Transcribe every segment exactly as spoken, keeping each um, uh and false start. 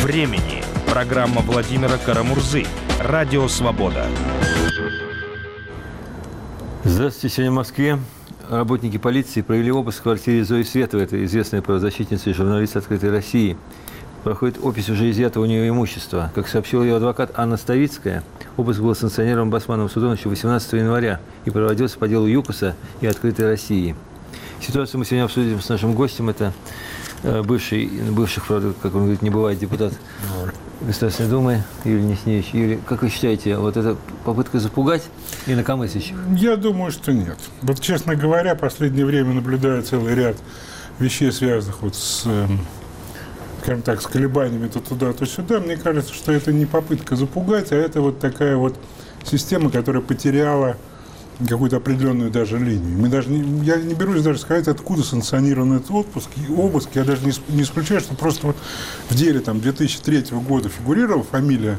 времени». Программа Владимира Карамурзы. Радио «Свобода». Здравствуйте. Сегодня в Москве работники полиции провели обыск в квартире Зои Световой, это известная правозащитница и журналист «Открытой России». Проходит опись уже изъятого у нее имущества. Как сообщила ее адвокат Анна Ставицкая, обыск был санкционирован Басманным судом еще восемнадцатого января и проводился по делу ЮКОСа и «Открытой России». Ситуацию мы сегодня обсудим с нашим гостем. Это бывший, бывших, правда, как он говорит, не бывает, депутат Государственной Думы Юрий Несневич. Юрий, как вы считаете, вот это попытка запугать инакомыслящих? Я думаю, что нет. Вот, честно говоря, в последнее время наблюдаю целый ряд вещей, связанных вот с, скажем так, с колебаниями то туда, то сюда. Мне кажется, что это не попытка запугать, а это вот такая вот система, которая потеряла какую-то определенную даже линию. Мы даже не, я не берусь даже сказать, откуда санкционирован этот отпуск и обыск. Я даже не, не исключаю, что просто вот в деле там, две тысячи третьего года фигурировала фамилия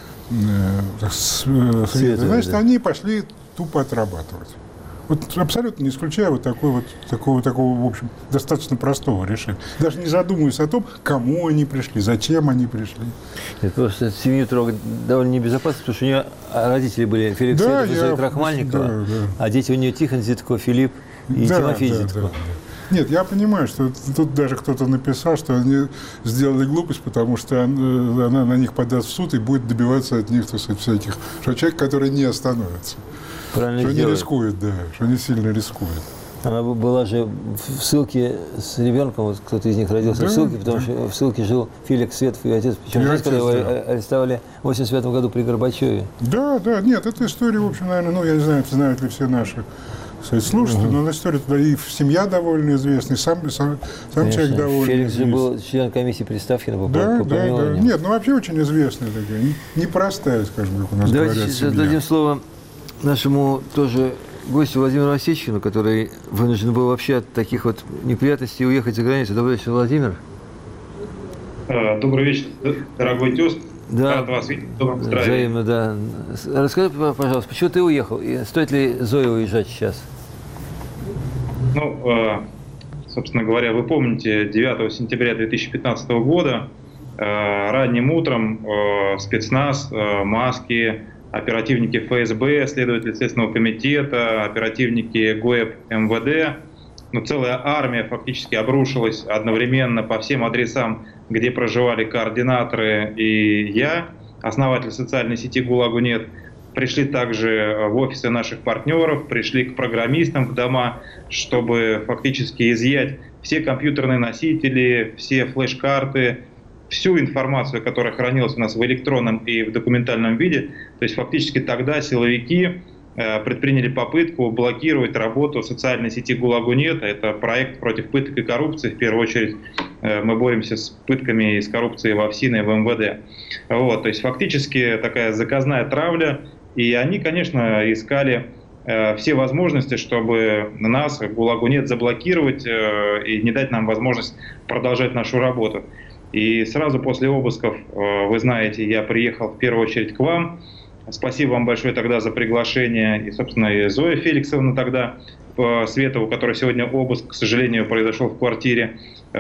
э, с, э, Света, значит, да. Они пошли тупо отрабатывать. Вот абсолютно не исключая вот такой вот, такого, такого, в общем, достаточно простого решения. Даже не задумываясь о том, кому они пришли, зачем они пришли. Это просто семью трогать довольно небезопасно, потому что у нее родители были Феликс да, Светов и Зоя Крахмальникова, да, да. А дети у нее Тихон Зитко, Филипп и да, Тимофей да, Зитко. Да, да. Нет, я понимаю, что тут даже кто-то написал, что они сделали глупость, потому что она, она на них подаст в суд и будет добиваться от них, так сказать, всяких, что человек, который не остановится. Правильно что сделает. Они рискуют, да, что они сильно рискуют. Она была же в ссылке с ребенком, вот кто-то из них родился да, в ссылке, потому да. что в ссылке жил Феликс Светов и отец. Причем здесь, когда его да. арестовали в восемьдесят пятом году при Горбачеве. Да, да, нет, эта история, в общем, наверное, ну, я не знаю, знают ли все наши, кстати, слушатели, угу. но история туда и семья довольно известная, сам, сам, сам человек довольно Феликс известный. Же был член комиссии при Ставкино по, да, по да, помилованию. Да. Нет, ну вообще очень известная такая, непростая, скажем, как у нас Давайте говорят, семья. Дадим слово нашему тоже гостю Владимиру Осечкину, который вынужден был вообще от таких вот неприятностей уехать за границу. Добрый вечер, Владимир. Добрый вечер, дорогой тест. Да. Рад вас видеть. Доброго здравия. Взаимно, да. Расскажи, пожалуйста, почему ты уехал? И стоит ли Зое уезжать сейчас? Ну, собственно говоря, вы помните, девятого сентября две тысячи пятнадцатого года ранним утром спецназ, маски, оперативники эф эс бэ, следователи Следственного комитета, оперативники ГУЭП эм вэ дэ, ну, целая армия фактически обрушилась одновременно по всем адресам, где проживали координаторы и я, основатель социальной сети «ГУЛАГу нет». Пришли также в офисы наших партнеров, пришли к программистам в дома, чтобы фактически изъять все компьютерные носители, все флеш-карты, всю информацию, которая хранилась у нас в электронном и в документальном виде. То есть фактически тогда силовики э, предприняли попытку блокировать работу социальной сети «ГУЛАГу нет». Это проект против пыток и коррупции. В первую очередь э, мы боремся с пытками и с коррупцией в ОФСИН и в эм вэ дэ. Вот, то есть фактически такая заказная травля. И они, конечно, искали э, все возможности, чтобы нас, «ГУЛАГу нет», заблокировать э, и не дать нам возможность продолжать нашу работу. И сразу после обысков, вы знаете, я приехал в первую очередь к вам. Спасибо вам большое тогда за приглашение. И, собственно, и Зоя Феликсовна тогда, Светова, у которой сегодня обыск, к сожалению, произошел в квартире,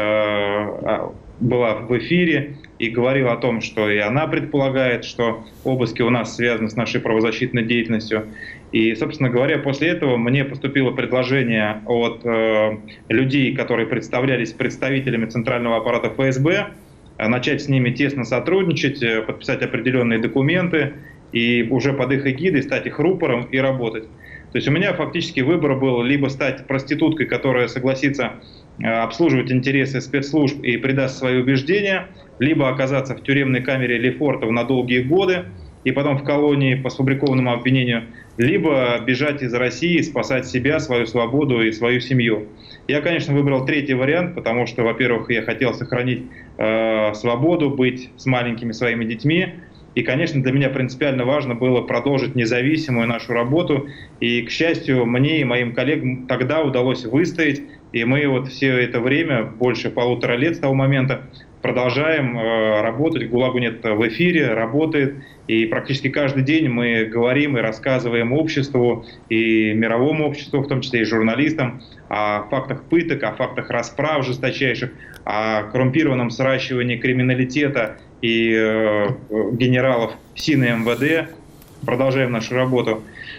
была в эфире и говорила о том, что и она предполагает, что обыски у нас связаны с нашей правозащитной деятельностью. И, собственно говоря, после этого мне поступило предложение от э, людей, которые представлялись представителями центрального аппарата эф эс бэ, начать с ними тесно сотрудничать, подписать определенные документы и уже под их эгидой стать их рупором и работать. То есть у меня фактически выбор был либо стать проституткой, которая согласится обслуживать интересы спецслужб и предаст свои убеждения, либо оказаться в тюремной камере Лефортово на долгие годы и потом в колонии по сфабрикованному обвинению, либо бежать из России, спасать себя, свою свободу и свою семью. Я, конечно, выбрал третий вариант, потому что, во-первых, я хотел сохранить э, свободу, быть с маленькими своими детьми. И, конечно, для меня принципиально важно было продолжить независимую нашу работу. И, к счастью, мне и моим коллегам тогда удалось выстоять. И мы вот все это время, больше полутора лет с того момента, продолжаем э, работать. «ГУЛАГу нет» в эфире, работает. И практически каждый день мы говорим и рассказываем обществу, и мировому обществу, в том числе и журналистам, о фактах пыток, о фактах расправ жесточайших, о коррумпированном сращивании криминалитета и э, генералов СИН и МВД. Продолжаем нашу работу.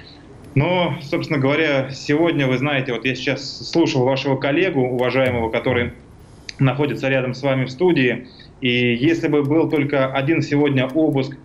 Но, собственно говоря, сегодня, вы знаете, вот я сейчас слушал вашего коллегу, уважаемого, который находится рядом с вами в студии, и если бы был только один сегодня обыск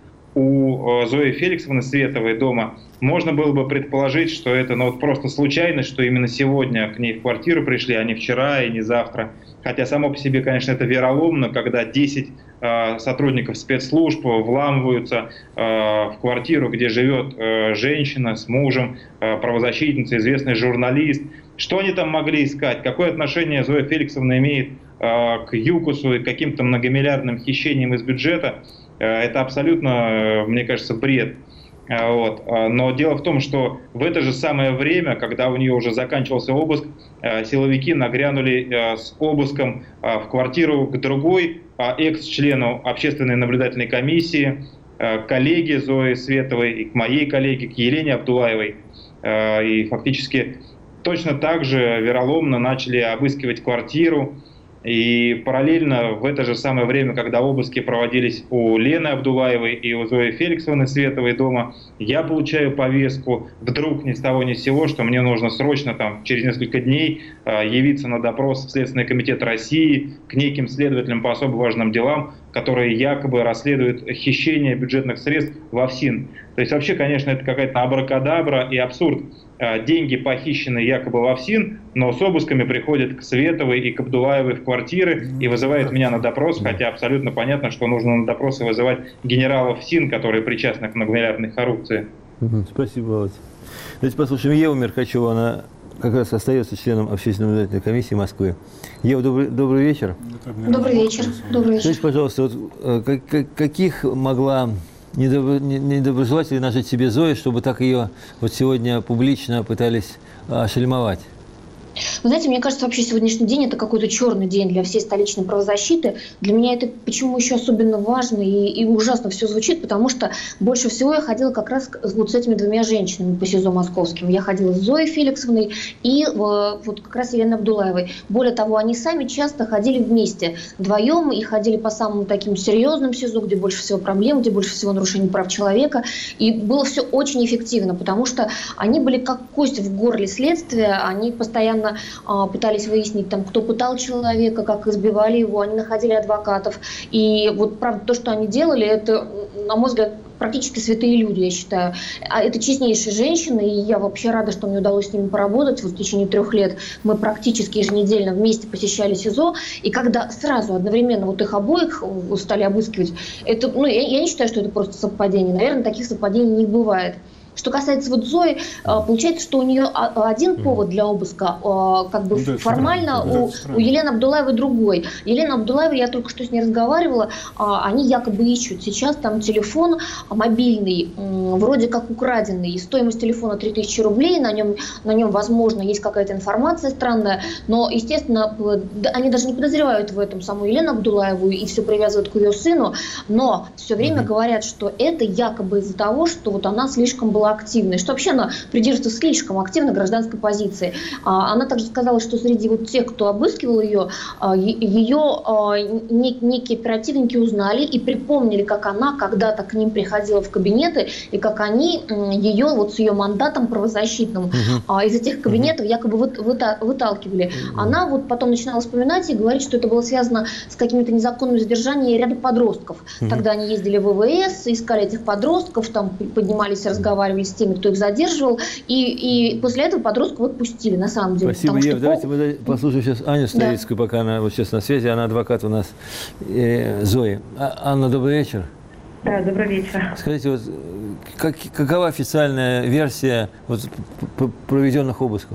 у Зои Феликсовны Световой дома, можно было бы предположить, что это ну, вот просто случайность, что именно сегодня к ней в квартиру пришли, а не вчера и не завтра. Хотя само по себе, конечно, это вероломно, когда десять э, сотрудников спецслужб вламываются э, в квартиру, где живет э, женщина с мужем, э, правозащитница, известный журналист. Что они там могли искать? Какое отношение Зоя Феликсовна имеет э, к ЮКОСу и к каким-то многомиллиардным хищениям из бюджета? Э, это абсолютно, э, мне кажется, бред. Вот. Но дело в том, что в это же самое время, когда у нее уже заканчивался обыск, силовики нагрянули с обыском в квартиру к другой экс-члену общественной наблюдательной комиссии, коллеге Зои Световой, и к моей коллеге, к Елене Абдуллаевой. И фактически точно так же вероломно начали обыскивать квартиру. И параллельно в это же самое время, когда обыски проводились у Лены Абдуллаевой и у Зои Феликсовны Световой дома, я получаю повестку вдруг ни с того ни с сего, что мне нужно срочно там, через несколько дней э, явиться на допрос в Следственный комитет России к неким следователям по особо важным делам, которые якобы расследуют хищение бюджетных средств во ФСИН. То есть вообще, конечно, это какая-то абракадабра и абсурд. Деньги похищены якобы во ФСИН, но с обысками приходят к Световой и к Абдуллаевой в квартиры и вызывают меня на допрос, хотя абсолютно понятно, что нужно на допросы вызывать генералов ФСИН, которые причастны к многомиллиардной коррупции. Спасибо, Володь. Давайте послушаем Еву Меркачеву, она как раз остается членом общественной наблюдательной комиссии Москвы. Ева, добрый, добрый вечер. Добрый вечер. Добрый вечер. Скажите, пожалуйста, вот, как, каких могла недоброжелатели нажить себе Зои, чтобы так ее вот сегодня публично пытались ошельмовать? Вы знаете, мне кажется, вообще сегодняшний день – это какой-то черный день для всей столичной правозащиты. Для меня это почему еще особенно важно и, и ужасно все звучит, потому что больше всего я ходила как раз вот с этими двумя женщинами по СИЗО московским. Я ходила с Зоей Феликсовной и вот как раз Еленой Абдуллаевой. Более того, они сами часто ходили вместе, вдвоем, и ходили по самым таким серьезным СИЗО, где больше всего проблем, где больше всего нарушений прав человека. И было все очень эффективно, потому что они были как кость в горле следствия, они постоянно пытались выяснить, там, кто пытал человека, как избивали его, они находили адвокатов. И вот, правда, то, что они делали, это, на мой взгляд, практически святые люди, я считаю. А это честнейшие женщины, и я вообще рада, что мне удалось с ними поработать. Вот в течение трех лет мы практически еженедельно вместе посещали СИЗО, и когда сразу одновременно вот их обоих стали обыскивать, это, ну, я, я не считаю, что это просто совпадение. Наверное, таких совпадений не бывает. Что касается вот Зои, получается, что у нее один повод для обыска, как бы да, формально, да, у, да, у Елены Абдуллаевой другой. Елена Абдуллаева, я только что с ней разговаривала, они якобы ищут сейчас там телефон мобильный, вроде как украденный. Стоимость телефона три тысячи рублей, на нем, на нем, возможно, есть какая-то информация странная, но, естественно, они даже не подозревают в этом саму Елену Абдуллаеву и все привязывают к ее сыну, но все время mm-hmm. говорят, что это якобы из-за того, что вот она слишком была активной, что вообще она придерживается слишком активной гражданской позиции. Она также сказала, что среди вот тех, кто обыскивал ее, ее некие оперативники узнали и припомнили, как она когда-то к ним приходила в кабинеты и как они ее вот с ее мандатом правозащитным угу. из этих кабинетов якобы выталкивали. Угу. Она вот потом начинала вспоминать и говорить, что это было связано с какими-то незаконными задержаниями ряда подростков. Угу. Тогда они ездили в ВВС, искали этих подростков, там поднимались, разговаривали с теми, кто их задерживал, и, и после этого подростков отпустили, на самом деле. Спасибо, Ев. Что... Давайте мы послушаем сейчас Аню Ставицкую, да. пока она вот сейчас на связи, она адвокат у нас э, Зои. А, Анна, добрый вечер. Да, добрый вечер. Скажите, вот, как, какова официальная версия вот, проведенных обысков?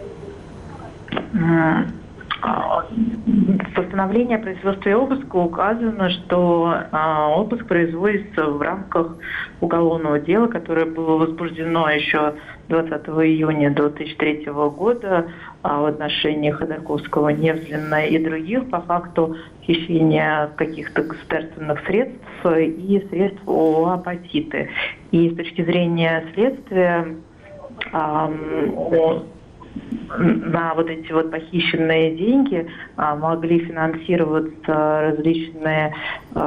В постановлении о производстве обыска указано, что э, обыск производится в рамках уголовного дела, которое было возбуждено еще двадцатого июня две тысячи третьего года э, в отношении Ходорковского, Невзлина и других по факту хищения каких-то государственных средств и средств ООО «Апатиты». И с точки зрения следствия э, на вот эти вот похищенные деньги могли финансироваться различные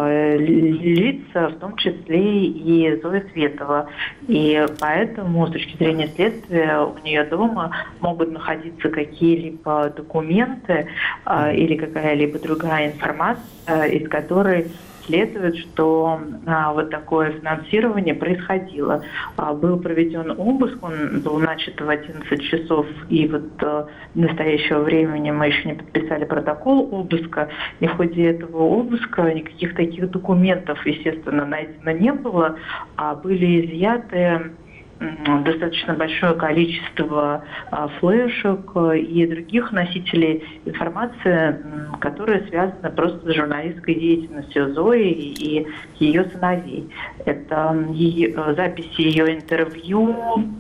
лица, в том числе и Зоя Светова. И поэтому, с точки зрения следствия, у нее дома могут находиться какие-либо документы или какая-либо другая информация, из которой следует, что а, вот такое финансирование происходило. А, был проведен обыск, он был начат в одиннадцать часов, и вот а, до настоящего времени мы еще не подписали протокол обыска, и в ходе этого обыска никаких таких документов, естественно, найдено не было, а были изъяты достаточно большое количество а, флешек и других носителей информации, которые связаны просто с журналистской деятельностью Зои и ее сыновей. Это ее, записи ее интервью,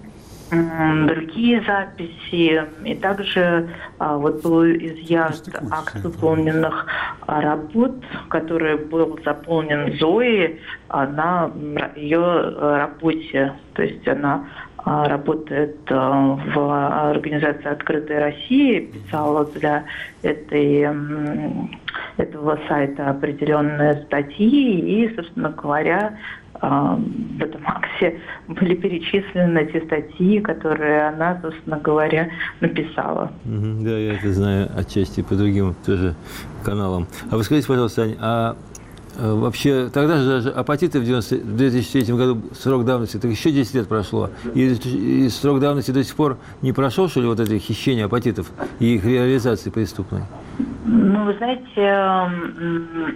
другие записи, и также а, вот был изъят акт выполненных а, работ, который был заполнен Зоей а, на ее работе. То есть она а, работает а, в организации «Открытая Россия», писала для этой, этого сайта определенные статьи, и, собственно говоря, в этом акте были перечислены те статьи, которые она, собственно говоря, написала. Mm-hmm. Да, я это знаю отчасти по другим тоже каналам. А вы скажите, пожалуйста, Ань, а вообще тогда же даже апатиты в две тысячи третьем году срок давности, так еще десять лет прошло, и, и срок давности до сих пор не прошел, что ли, вот это хищение апатитов и их реализации преступной? Ну, вы знаете,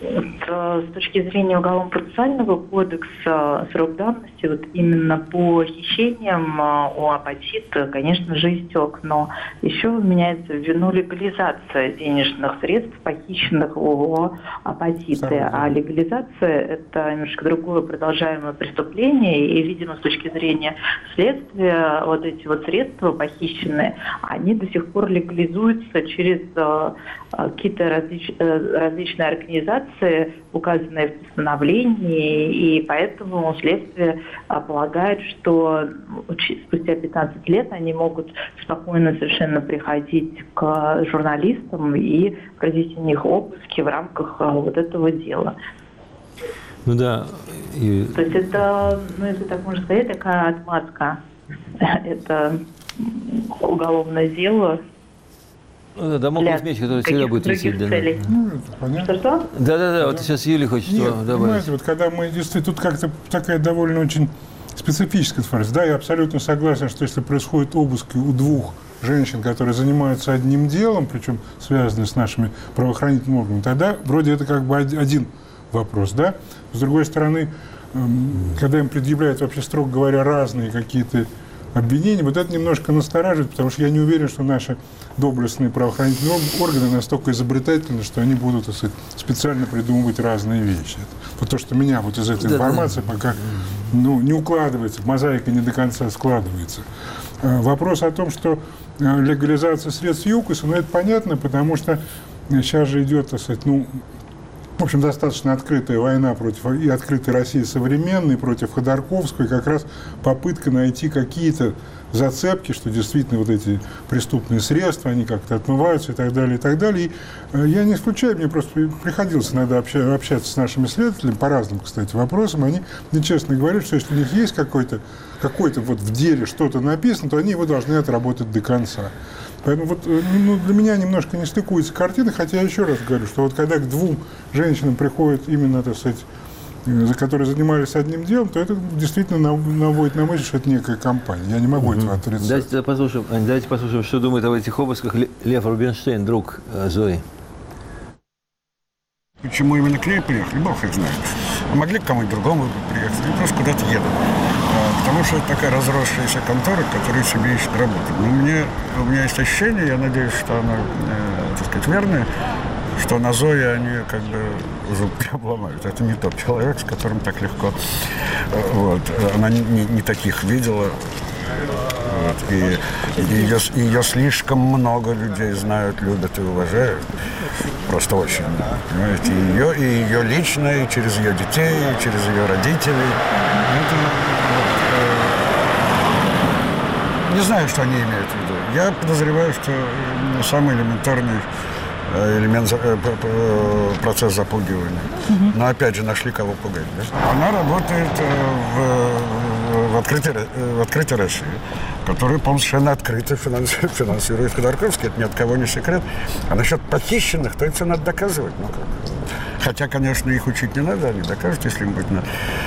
с точки зрения Уголовно-процессуального кодекса срок давности вот именно по хищениям у апатита, конечно же, истек, но еще меняется в виду легализация денежных средств, похищенных у апатиты. А легализация – это немножко другое продолжаемое преступление, и, видимо, с точки зрения следствия, вот эти вот средства похищенные, они до сих пор легализуются через какие-то различ, различные организации, указанные в постановлении, и поэтому следствие полагает, что спустя пятнадцать лет они могут спокойно совершенно приходить к журналистам и проводить у них обыски в рамках вот этого дела. Ну да. И... То есть это, ну если так можно сказать, такая отмазка. Это уголовное дело. Ну, да, дамоклов меч, который всегда будет висеть. Да, ну, Что-что? Да-да-да, вот сейчас Юлия хочет Нет, что добавить. Понимаете, вот когда мы действительно, тут как-то такая довольно очень специфическая информация. Да, я абсолютно согласен, что если происходит обыск у двух женщин, которые занимаются одним делом, причем связанные с нашими правоохранительными органами, тогда вроде это как бы один вопрос, да. С другой стороны, когда им предъявляют вообще, строго говоря, разные какие-то обвинения, вот это немножко настораживает, потому что я не уверен, что наши доблестные правоохранительные органы настолько изобретательны, что они будут, так сказать, специально придумывать разные вещи. Вот то, что меня вот из этой да, информации да. пока ну, не укладывается, мозаика не до конца складывается. Вопрос о том, что легализация средств ЮКОСа, ну это понятно, потому что сейчас же идет, так сказать, ну, в общем, достаточно открытая война против и открытой России современной, против Ходорковского, и как раз попытка найти какие-то зацепки, что действительно вот эти преступные средства, они как-то отмываются и так далее, и так далее. И я не исключаю, мне просто приходилось иногда общаться с нашими следователями по разным, кстати, вопросам. Они мне честно говорят, что если у них есть какой-то, какой-то вот в деле что-то написано, то они его должны отработать до конца. Поэтому вот ну, для меня немножко не стыкуется картина, хотя я еще раз говорю, что вот когда к двум женщинам приходят именно, так сказать, которые занимались одним делом, то это действительно наводит на мысль, что это некая компания. Я не могу этого отрицать. Давайте послушаем, давайте послушаем, что думает об этих обысках Лев Рубинштейн, друг Зои. Почему именно к ней приехали, бог их знает. Могли к кому-нибудь другому приехать, или просто куда-то едут. Потому что это такая разросшаяся контора, которая себе ищет работу. Но мне, у меня есть ощущение, я надеюсь, что оно, э, так сказать, верное, что на Зое они как бы зубки обломают. Это не тот человек, с которым так легко. Вот. Она не, не таких видела. Вот. И, и ее, ее слишком много людей знают, любят и уважают. Просто очень. Понимаете? И ее, и ее лично, и через ее детей, и через ее родителей. Это, вот, не знаю, что они имеют в виду. Я подозреваю, что ну, самый элементарный элемент, процесс запугивания. Угу. Но опять же нашли кого пугать. Да? Она работает в, в, открытой, в открытой России, которую, по-моему, совершенно открыто финансирует, финансирует Ходорковский. Это ни от кого не секрет. А насчет похищенных, то это все надо доказывать. Ну, как? Хотя, конечно, их учить не надо, они докажут, если им будет надо.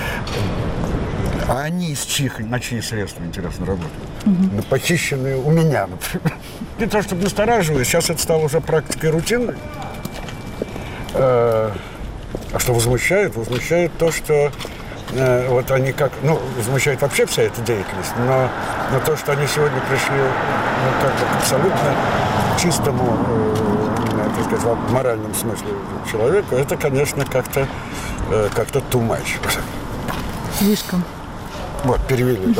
А они с чьих, на чьи средства, интересно, работают? Угу. Похищенные у меня, например. Не то, чтобы настораживать, сейчас это стало уже практикой рутинной. А что возмущает? Возмущает то, что вот они как... Ну, возмущает вообще вся эта деятельность, но, но то, что они сегодня пришли ну, как бы к абсолютно чистому, так сказать, в моральном смысле человеку, это, конечно, как-то как-то too much. Слишком. Вот, перевели, да.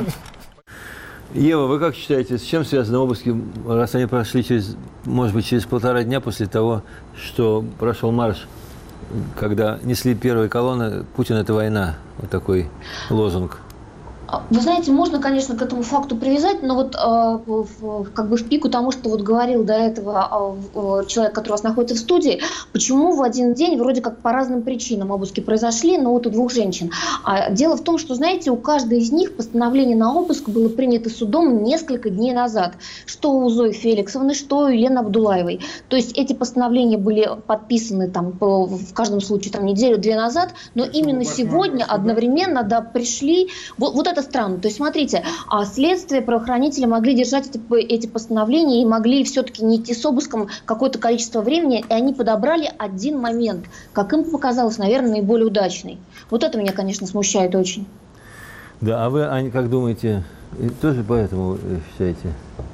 Ева, вы как считаете, с чем связаны обыски, раз они прошли, через, может быть, через полтора дня после того, что прошел марш, когда несли первые колонны «Путин – это война», вот такой лозунг? Вы знаете, можно, конечно, к этому факту привязать, но вот э, как бы в пику тому, что вот говорил до этого э, человек, который у вас находится в студии, почему в один день вроде как по разным причинам обыски произошли, но вот у двух женщин. А дело в том, что, знаете, у каждой из них постановление на обыск было принято судом несколько дней назад. Что у Зои Феликсовны, что у Елены Абдулаевой. То есть эти постановления были подписаны там, по, в каждом случае там, неделю-две назад, но именно сегодня одновременно да, пришли... Вот, вот это странно. То есть, смотрите, а следствие, правоохранители могли держать эти, эти постановления и могли все-таки не идти с обыском какое-то количество времени, и они подобрали один момент, как им показалось, наверное, наиболее удачный. Вот это меня, конечно, смущает очень. Да, а вы, Аня, как думаете, тоже поэтому считаете?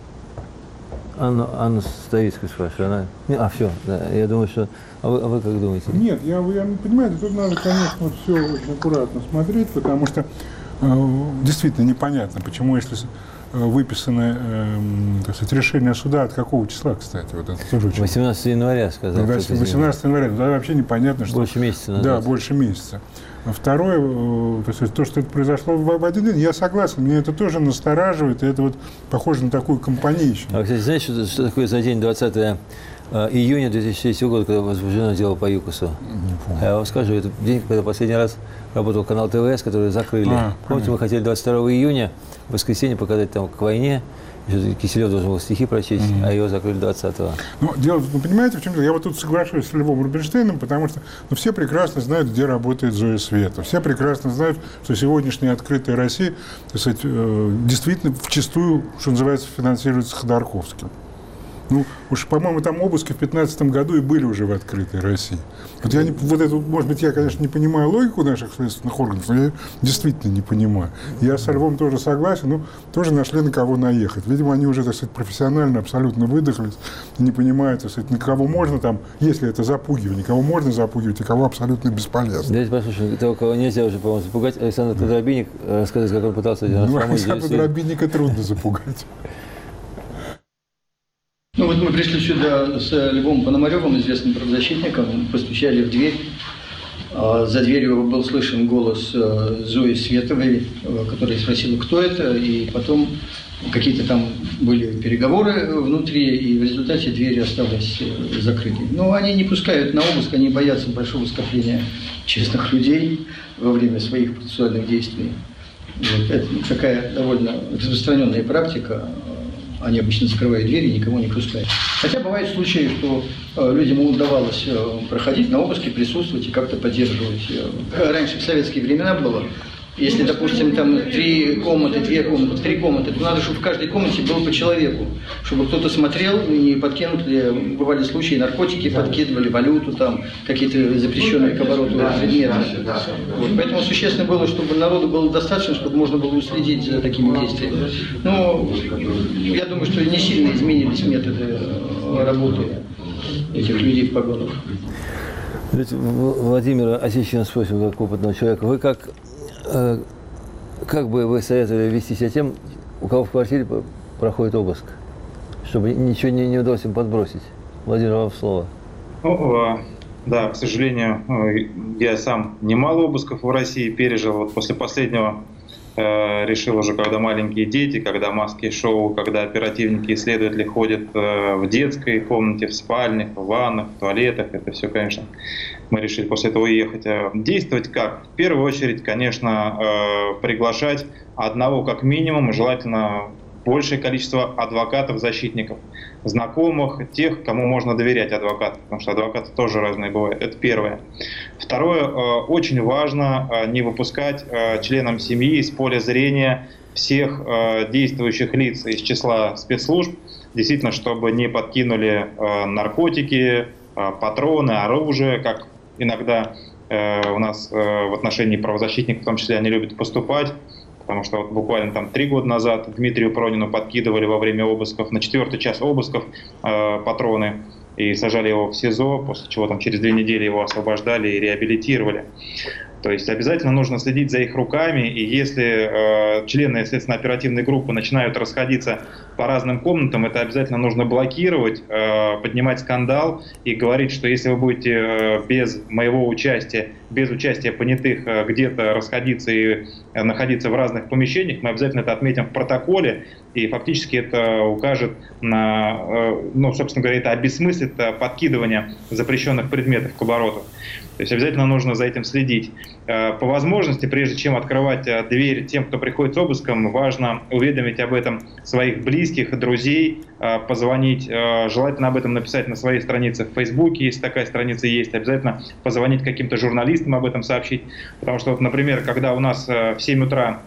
Анна, Анна Ставицкая спрашивает. Она... А, все, да, я думаю, что... А вы, а вы как думаете? Нет, я, я понимаю, тут надо, конечно, все очень аккуратно смотреть, потому что действительно непонятно, почему, если выписаны э, так сказать, решения суда, от какого числа, кстати, вот это тоже очень... восемнадцатого января, сказал. восемнадцатого января, да, вообще непонятно, что... Больше месяца назад. Да, больше месяца. А второе, то, есть, то, что это произошло в один день, я согласен, меня это тоже настораживает, и это вот похоже на такую компанейщину. А, кстати, знаете, что, что такое за день двадцатого июня две тысячи третьего года, когда возбуждено дело по ЮКОСу? Я вам скажу, это день, когда последний раз работал канал ТВС, который закрыли. А, Помните, понятно. Мы хотели двадцать второго июня, в воскресенье, показать там к войне. Киселев должен был стихи прочесть, mm-hmm. а его закрыли двадцатого. Ну, дело, вы понимаете, в чем дело? Я вот тут соглашусь с Львом Рубинштейном, потому что ну, все прекрасно знают, где работает Зоя Света. Все прекрасно знают, что сегодняшняя открытая Россия, так сказать, э, действительно вчистую, что называется, финансируется Ходорковским. Ну, уж, по-моему, там обыски в пятнадцатом году и были уже в открытой России. Вот я не, вот это, может быть, я, конечно, не понимаю логику наших следственных органов, но я действительно не понимаю. Я с Львом тоже согласен, но тоже нашли на кого наехать. Видимо, они уже, так сказать, профессионально абсолютно выдохлись, не понимают, так сказать, на кого можно там, если это запугивание, кого можно запугивать, и кого абсолютно бесполезно. Давайте послушаем того, кого нельзя уже, по-моему, запугать. Александр Подробинник рассказывает, как он пытался... Ну, Александра Подробинника трудно запугать. Ну вот мы пришли сюда с Львом Пономаревым, известным правозащитником, постучали в дверь. За дверью был слышен голос Зои Световой, которая спросила, кто это, и потом какие-то там были переговоры внутри, и в результате дверь осталась закрытой. Но они не пускают на обыск, они боятся большого скопления честных людей во время своих процессуальных действий. Вот это такая довольно распространенная практика. Они обычно закрывают двери и никого не пускают. Хотя бывают случаи, что э, людям удавалось э, проходить на обыски, присутствовать и как-то поддерживать. Э, раньше в советские времена было, если, допустим, там три комнаты, две комнаты, три комнаты, то надо, чтобы в каждой комнате было по человеку, чтобы кто-то смотрел, не подкинули, бывали случаи, наркотики подкидывали, валюту, там, какие-то запрещенные к обороту предметы. Вот. Поэтому существенно было, чтобы народу было достаточно, чтобы можно было уследить за такими действиями. Но я думаю, что не сильно изменились методы работы этих людей в погонах. Владимир Осечкин спросил, как опытного человека, вы как... Как бы вы советовали вести себя тем, у кого в квартире проходит обыск, чтобы ничего не, не удалось им подбросить? Владимир, вам слово. Ну, да, к сожалению, я сам немало обысков в России пережил. Вот после последнего э, решил уже, когда маленькие дети, когда маски-шоу, когда оперативники и следователи ходят э, в детской комнате, в спальнях, в ваннах, в туалетах, это все, конечно, мы решили после этого уехать. Действовать как? В первую очередь, конечно, э, приглашать одного как минимум, желательно большее количество адвокатов, защитников, знакомых, тех, кому можно доверять адвокатам, потому что адвокаты тоже разные бывают. Это первое. Второе, очень важно не выпускать членам семьи из поля зрения всех действующих лиц из числа спецслужб, действительно, чтобы не подкинули наркотики, патроны, оружие, как иногда у нас в отношении правозащитников, в том числе, они любят поступать. Потому что вот буквально там три года назад Дмитрию Пронину подкидывали во время обысков, на четвертый час обысков э, патроны и сажали его в СИЗО, после чего там через две недели его освобождали и реабилитировали. То есть обязательно нужно следить за их руками, и если э, члены следственно-оперативной группы начинают расходиться по разным комнатам, это обязательно нужно блокировать, э, поднимать скандал и говорить, что если вы будете э, без моего участия, без участия понятых э, где-то расходиться и э, находиться в разных помещениях, мы обязательно это отметим в протоколе, и фактически это укажет на, э, ну, собственно говоря, это обесмыслит подкидывание запрещенных предметов к обороту. То есть обязательно нужно за этим следить. По возможности, прежде чем открывать дверь тем, кто приходит с обыском, важно уведомить об этом своих близких, друзей, позвонить, желательно об этом написать на своей странице в Фейсбуке, если такая страница есть, обязательно позвонить каким-то журналистам, об этом сообщить. Потому что, вот, например, когда у нас в семь утра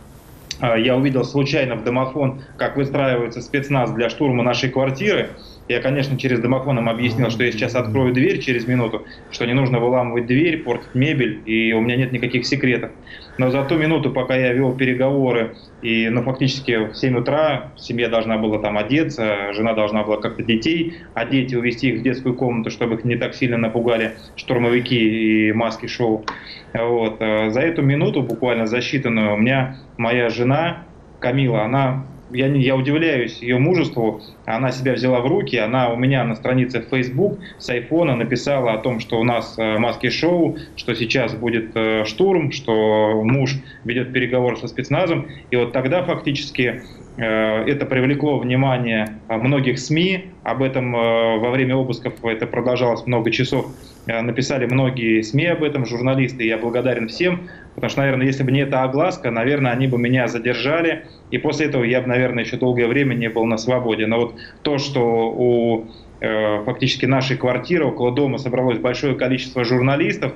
я увидел случайно в домофон, как выстраивается спецназ для штурма нашей квартиры, я, конечно, через домофон им объяснил, что я сейчас открою дверь через минуту, что не нужно выламывать дверь, портить мебель, и у меня нет никаких секретов. Но за ту минуту, пока я вел переговоры, и ну, фактически в семь утра семья должна была там одеться, жена должна была как-то детей одеть и увезти их в детскую комнату, чтобы их не так сильно напугали штурмовики и маски-шоу. Вот. За эту минуту, буквально за считанную, у меня моя жена Камила, она... Я, я удивляюсь ее мужеству, она себя взяла в руки, она у меня на странице в Facebook с айфона написала о том, что у нас э, маски-шоу, что сейчас будет э, штурм, что муж ведет переговоры со спецназом, и вот тогда фактически э, это привлекло внимание многих СМИ, об этом э, во время обысков, это продолжалось много часов, э, написали многие СМИ об этом, журналисты, и я благодарен всем, потому что, наверное, если бы не эта огласка, наверное, они бы меня задержали, и после этого я бы, наверное, еще долгое время не был на свободе. Но вот то, что у э, фактически нашей квартиры, около дома собралось большое количество журналистов,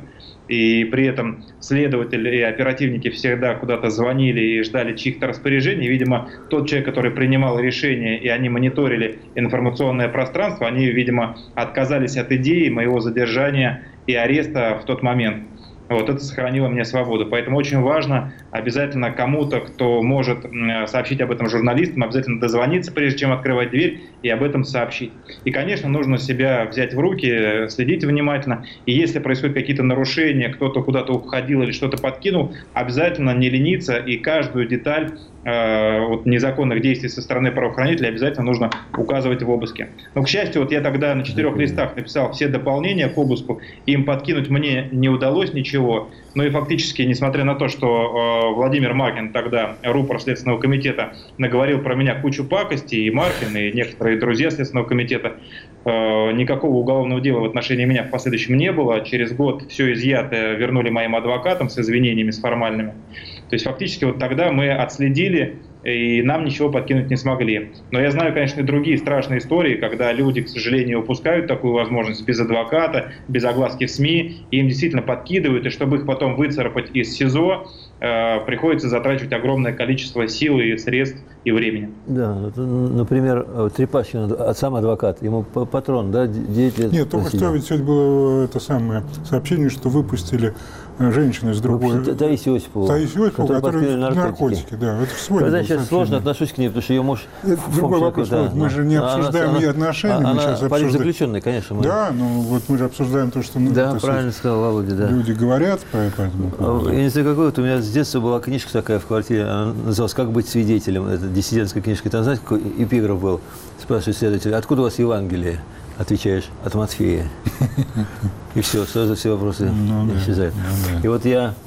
и при этом следователи и оперативники всегда куда-то звонили и ждали чьих-то распоряжений, видимо, тот человек, который принимал решения, и они мониторили информационное пространство, они, видимо, отказались от идеи моего задержания и ареста в тот момент. Вот это сохранило мне свободу. Поэтому очень важно обязательно кому-то, кто может сообщить об этом журналистам, обязательно дозвониться, прежде чем открывать дверь, и об этом сообщить. И, конечно, нужно себя взять в руки, следить внимательно. И если происходят какие-то нарушения, кто-то куда-то уходил или что-то подкинул, обязательно не лениться и каждую деталь э, вот, незаконных действий со стороны правоохранителей обязательно нужно указывать в обыске. Но, к счастью, вот я тогда на четырех листах написал все дополнения к обыску, им подкинуть мне не удалось ничего. Ну и фактически, несмотря на то, что э, Владимир Маркин, тогда рупор Следственного комитета, наговорил про меня кучу пакостей, и Маркин, и некоторые друзья Следственного комитета, э, никакого уголовного дела в отношении меня в последующем не было. Через год все изъятое вернули моим адвокатам с извинениями, с формальными. То есть фактически вот тогда мы отследили, и нам ничего подкинуть не смогли. Но я знаю, конечно, и другие страшные истории, когда люди, к сожалению, упускают такую возможность без адвоката, без огласки в СМИ, и им действительно подкидывают, и чтобы их потом выцарапать из СИЗО, э, приходится затрачивать огромное количество сил и средств и времени. Да, например, Трепачкин, сам адвокат, ему патрон, да, девять лет. Нет, только что ведь сегодня было это самое сообщение, что выпустили женщину из другой... Таисию Осипову. Таисию Осипову, которая наркотики. наркотики. Да, это сегодня Когда сейчас сложно отношусь к ней, потому что ее муж... Это другой вопрос. Да, мы же не обсуждаем она, ее отношения. Она, мы сейчас она политзаключенная, конечно. Мы... Да, но вот мы же обсуждаем то, что... Да, это, правильно сказал Володя, да. Люди говорят по этому. Я не знаю, какой вот у меня с детства была книжка такая в квартире, она называлась «Как быть свидетелем». Это диссидентская книжка. Там, знаете, какой эпиграф был? Спрашивает следователь: откуда у вас Евангелие? Отвечаешь: от Матфея. И все, сразу все вопросы исчезают. И вот я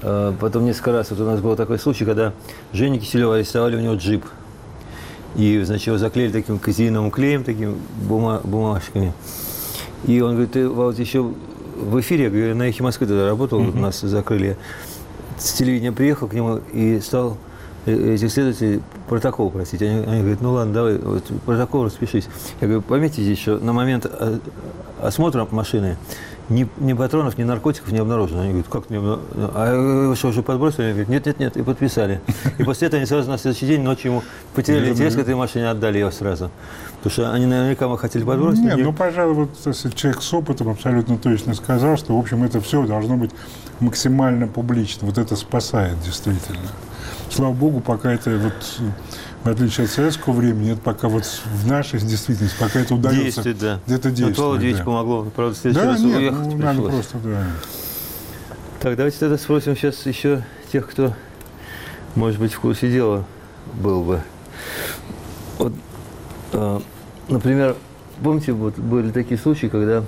Потом несколько раз, вот у нас был такой случай, когда Женю Киселева арестовали, у него джип. И, значит, его заклеили таким казеиновым клеем, такими бума- бумажками. И он говорит, ты вот еще в эфире, я говорю, на «Эхе Москвы» тогда работал, mm-hmm. нас закрыли. С телевидения приехал к нему и стал этих следователей протокол просить. Они, они говорят, ну ладно, давай, вот, протокол распишись. Я говорю, пометьте здесь, что на момент осмотра машины ни, ни патронов, ни наркотиков не обнаружено. Они говорят, как не обнаружено? А вы что, уже подбросили? Они говорят, нет, нет, нет, и подписали. И после этого они сразу на следующий день ночью ему потеряли интерес к этой машине, отдали ее сразу. Потому что они наверняка мы хотели подбросить. Нет, ну, пожалуй, вот если человек с опытом абсолютно точно сказал, что, в общем, это все должно быть максимально публично. Вот это спасает действительно. Слава богу, пока это вот, в отличие от советского времени, это пока вот в нашей действительности, пока это удается. Действует, да. Где-то действует. Вот Володя да. помогло, правда, в следующий да, раз нет, уехать ну, пришлось. надо просто, да. Так, давайте тогда спросим сейчас еще тех, кто, может быть, в курсе дела был бы. Вот, э, например, помните, вот были такие случаи, когда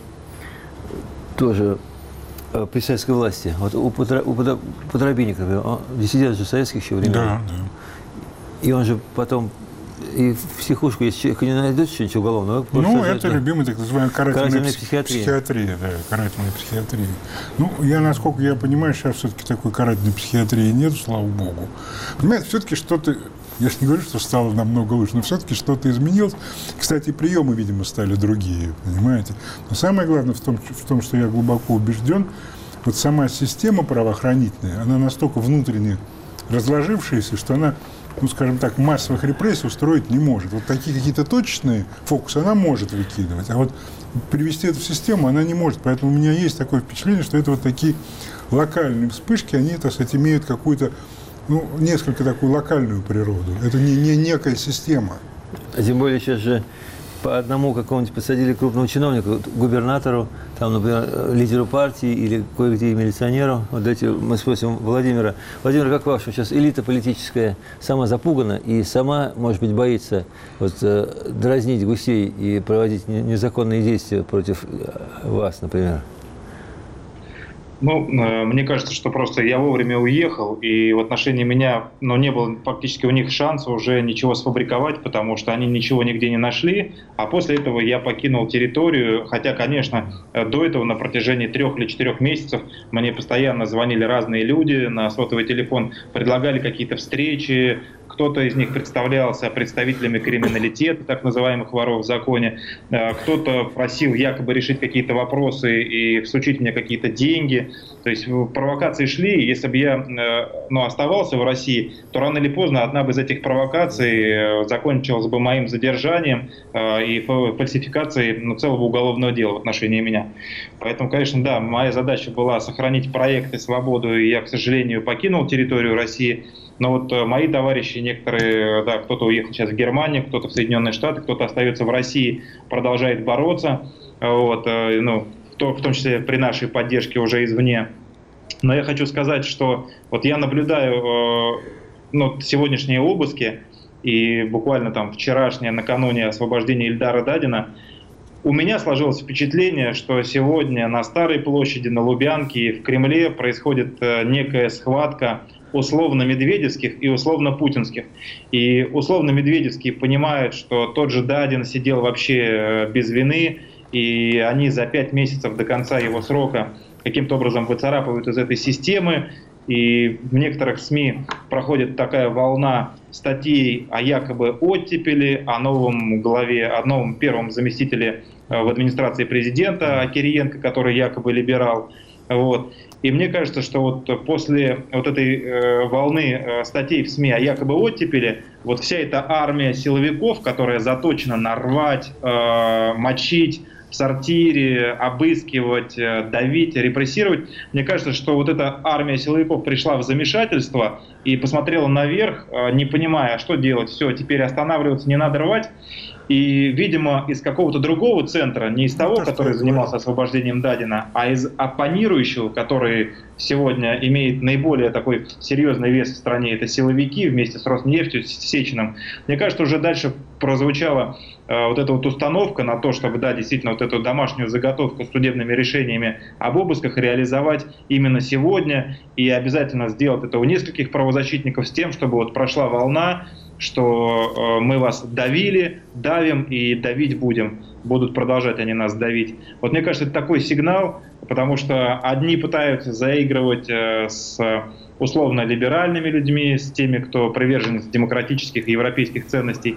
тоже э, при советской власти, вот у, Патра, у Подробинникова, диссидент же советских еще времен. Да, да. И он же потом и в психушку, если человек не найдет что-нибудь уголовного. Ну, это да. любимый так называемый карательная, карательная психиатрия. психиатрия. Да, карательная психиатрия. Ну, я, насколько я понимаю, сейчас все-таки такой карательной психиатрии нет, слава богу. Понимаете, все-таки что-то, я же не говорю, что стало намного лучше, но все-таки что-то изменилось. Кстати, приемы, видимо, стали другие, понимаете. Но самое главное в том, в том, что я глубоко убежден, вот сама система правоохранительная, она настолько внутренне разложившаяся, что она, ну, скажем так, массовых репрессий устроить не может. Вот такие какие-то точечные фокусы она может выкидывать, а вот привести это в систему она не может. Поэтому у меня есть такое впечатление, что это вот такие локальные вспышки, они, так сказать, имеют какую-то, ну, несколько такую локальную природу. Это не, не некая система. Тем более сейчас же по одному какому-нибудь посадили крупного чиновника, губернатору, там, например, лидеру партии или кое-где милиционеру. Вот давайте мы спросим Владимира. Владимир, как ваше? Сейчас элита политическая сама запугана и сама, может быть, боится вот, дразнить гусей и проводить незаконные действия против вас, например? Ну, мне кажется, что просто я вовремя уехал, и в отношении меня, ну, не было фактически у них шанса уже ничего сфабриковать, потому что они ничего нигде не нашли, а после этого я покинул территорию, хотя, конечно, до этого на протяжении трех или четырех месяцев мне постоянно звонили разные люди на сотовый телефон, предлагали какие-то встречи, кто-то из них представлялся представителями криминалитета, так называемых воров в законе, кто-то просил якобы решить какие-то вопросы и всучить мне какие-то деньги. То есть провокации шли, если бы я ну, оставался в России, то рано или поздно одна из этих провокаций закончилась бы моим задержанием и фальсификацией ну, целого уголовного дела в отношении меня. Поэтому, конечно, да, моя задача была сохранить проект и свободу, и я, к сожалению, покинул территорию России. Но вот мои товарищи, некоторые, да, кто-то уехал сейчас в Германию, кто-то в Соединенные Штаты, кто-то остается в России, продолжает бороться, вот, ну, в том числе при нашей поддержке уже извне. Но я хочу сказать, что вот я наблюдаю ну, сегодняшние обыски, и буквально там вчерашнее, накануне освобождения Ильдара Дадина, у меня сложилось впечатление, что сегодня на Старой площади, на Лубянке и в Кремле происходит некая схватка условно-медведевских и условно-путинских. И условно-медведевские понимают, что тот же Дадин сидел вообще без вины, и они за пять месяцев до конца его срока каким-то образом выцарапывают из этой системы. И в некоторых СМИ проходит такая волна статей о якобы оттепели, о новом главе, о новом первом заместителе в администрации президента, о Кириенко, который якобы либерал. Вот. И мне кажется, что вот после вот этой э, волны э, статей в СМИ о якобы оттепели, вот вся эта армия силовиков, которая заточена на рвать, э, мочить в сортире, обыскивать, э, давить, репрессировать, мне кажется, что вот эта армия силовиков пришла в замешательство и посмотрела наверх, э, не понимая, что делать, все, теперь останавливаться, не надо рвать. И, видимо, из какого-то другого центра, не из того, который занимался освобождением Дадина, а из оппонирующего, который сегодня имеет наиболее такой серьезный вес в стране, это силовики вместе с Роснефтью, с Сечиным. Мне кажется, уже дальше прозвучала э, вот эта вот установка на то, чтобы, да, действительно, вот эту домашнюю заготовку с судебными решениями об обысках реализовать именно сегодня и обязательно сделать это у нескольких правозащитников с тем, чтобы вот прошла волна, что э, мы вас давили, давим и давить будем. Будут продолжать они нас давить. Вот мне кажется, это такой сигнал, потому что одни пытаются заигрывать э, с условно-либеральными людьми, с теми, кто приверженец демократических и европейских ценностей.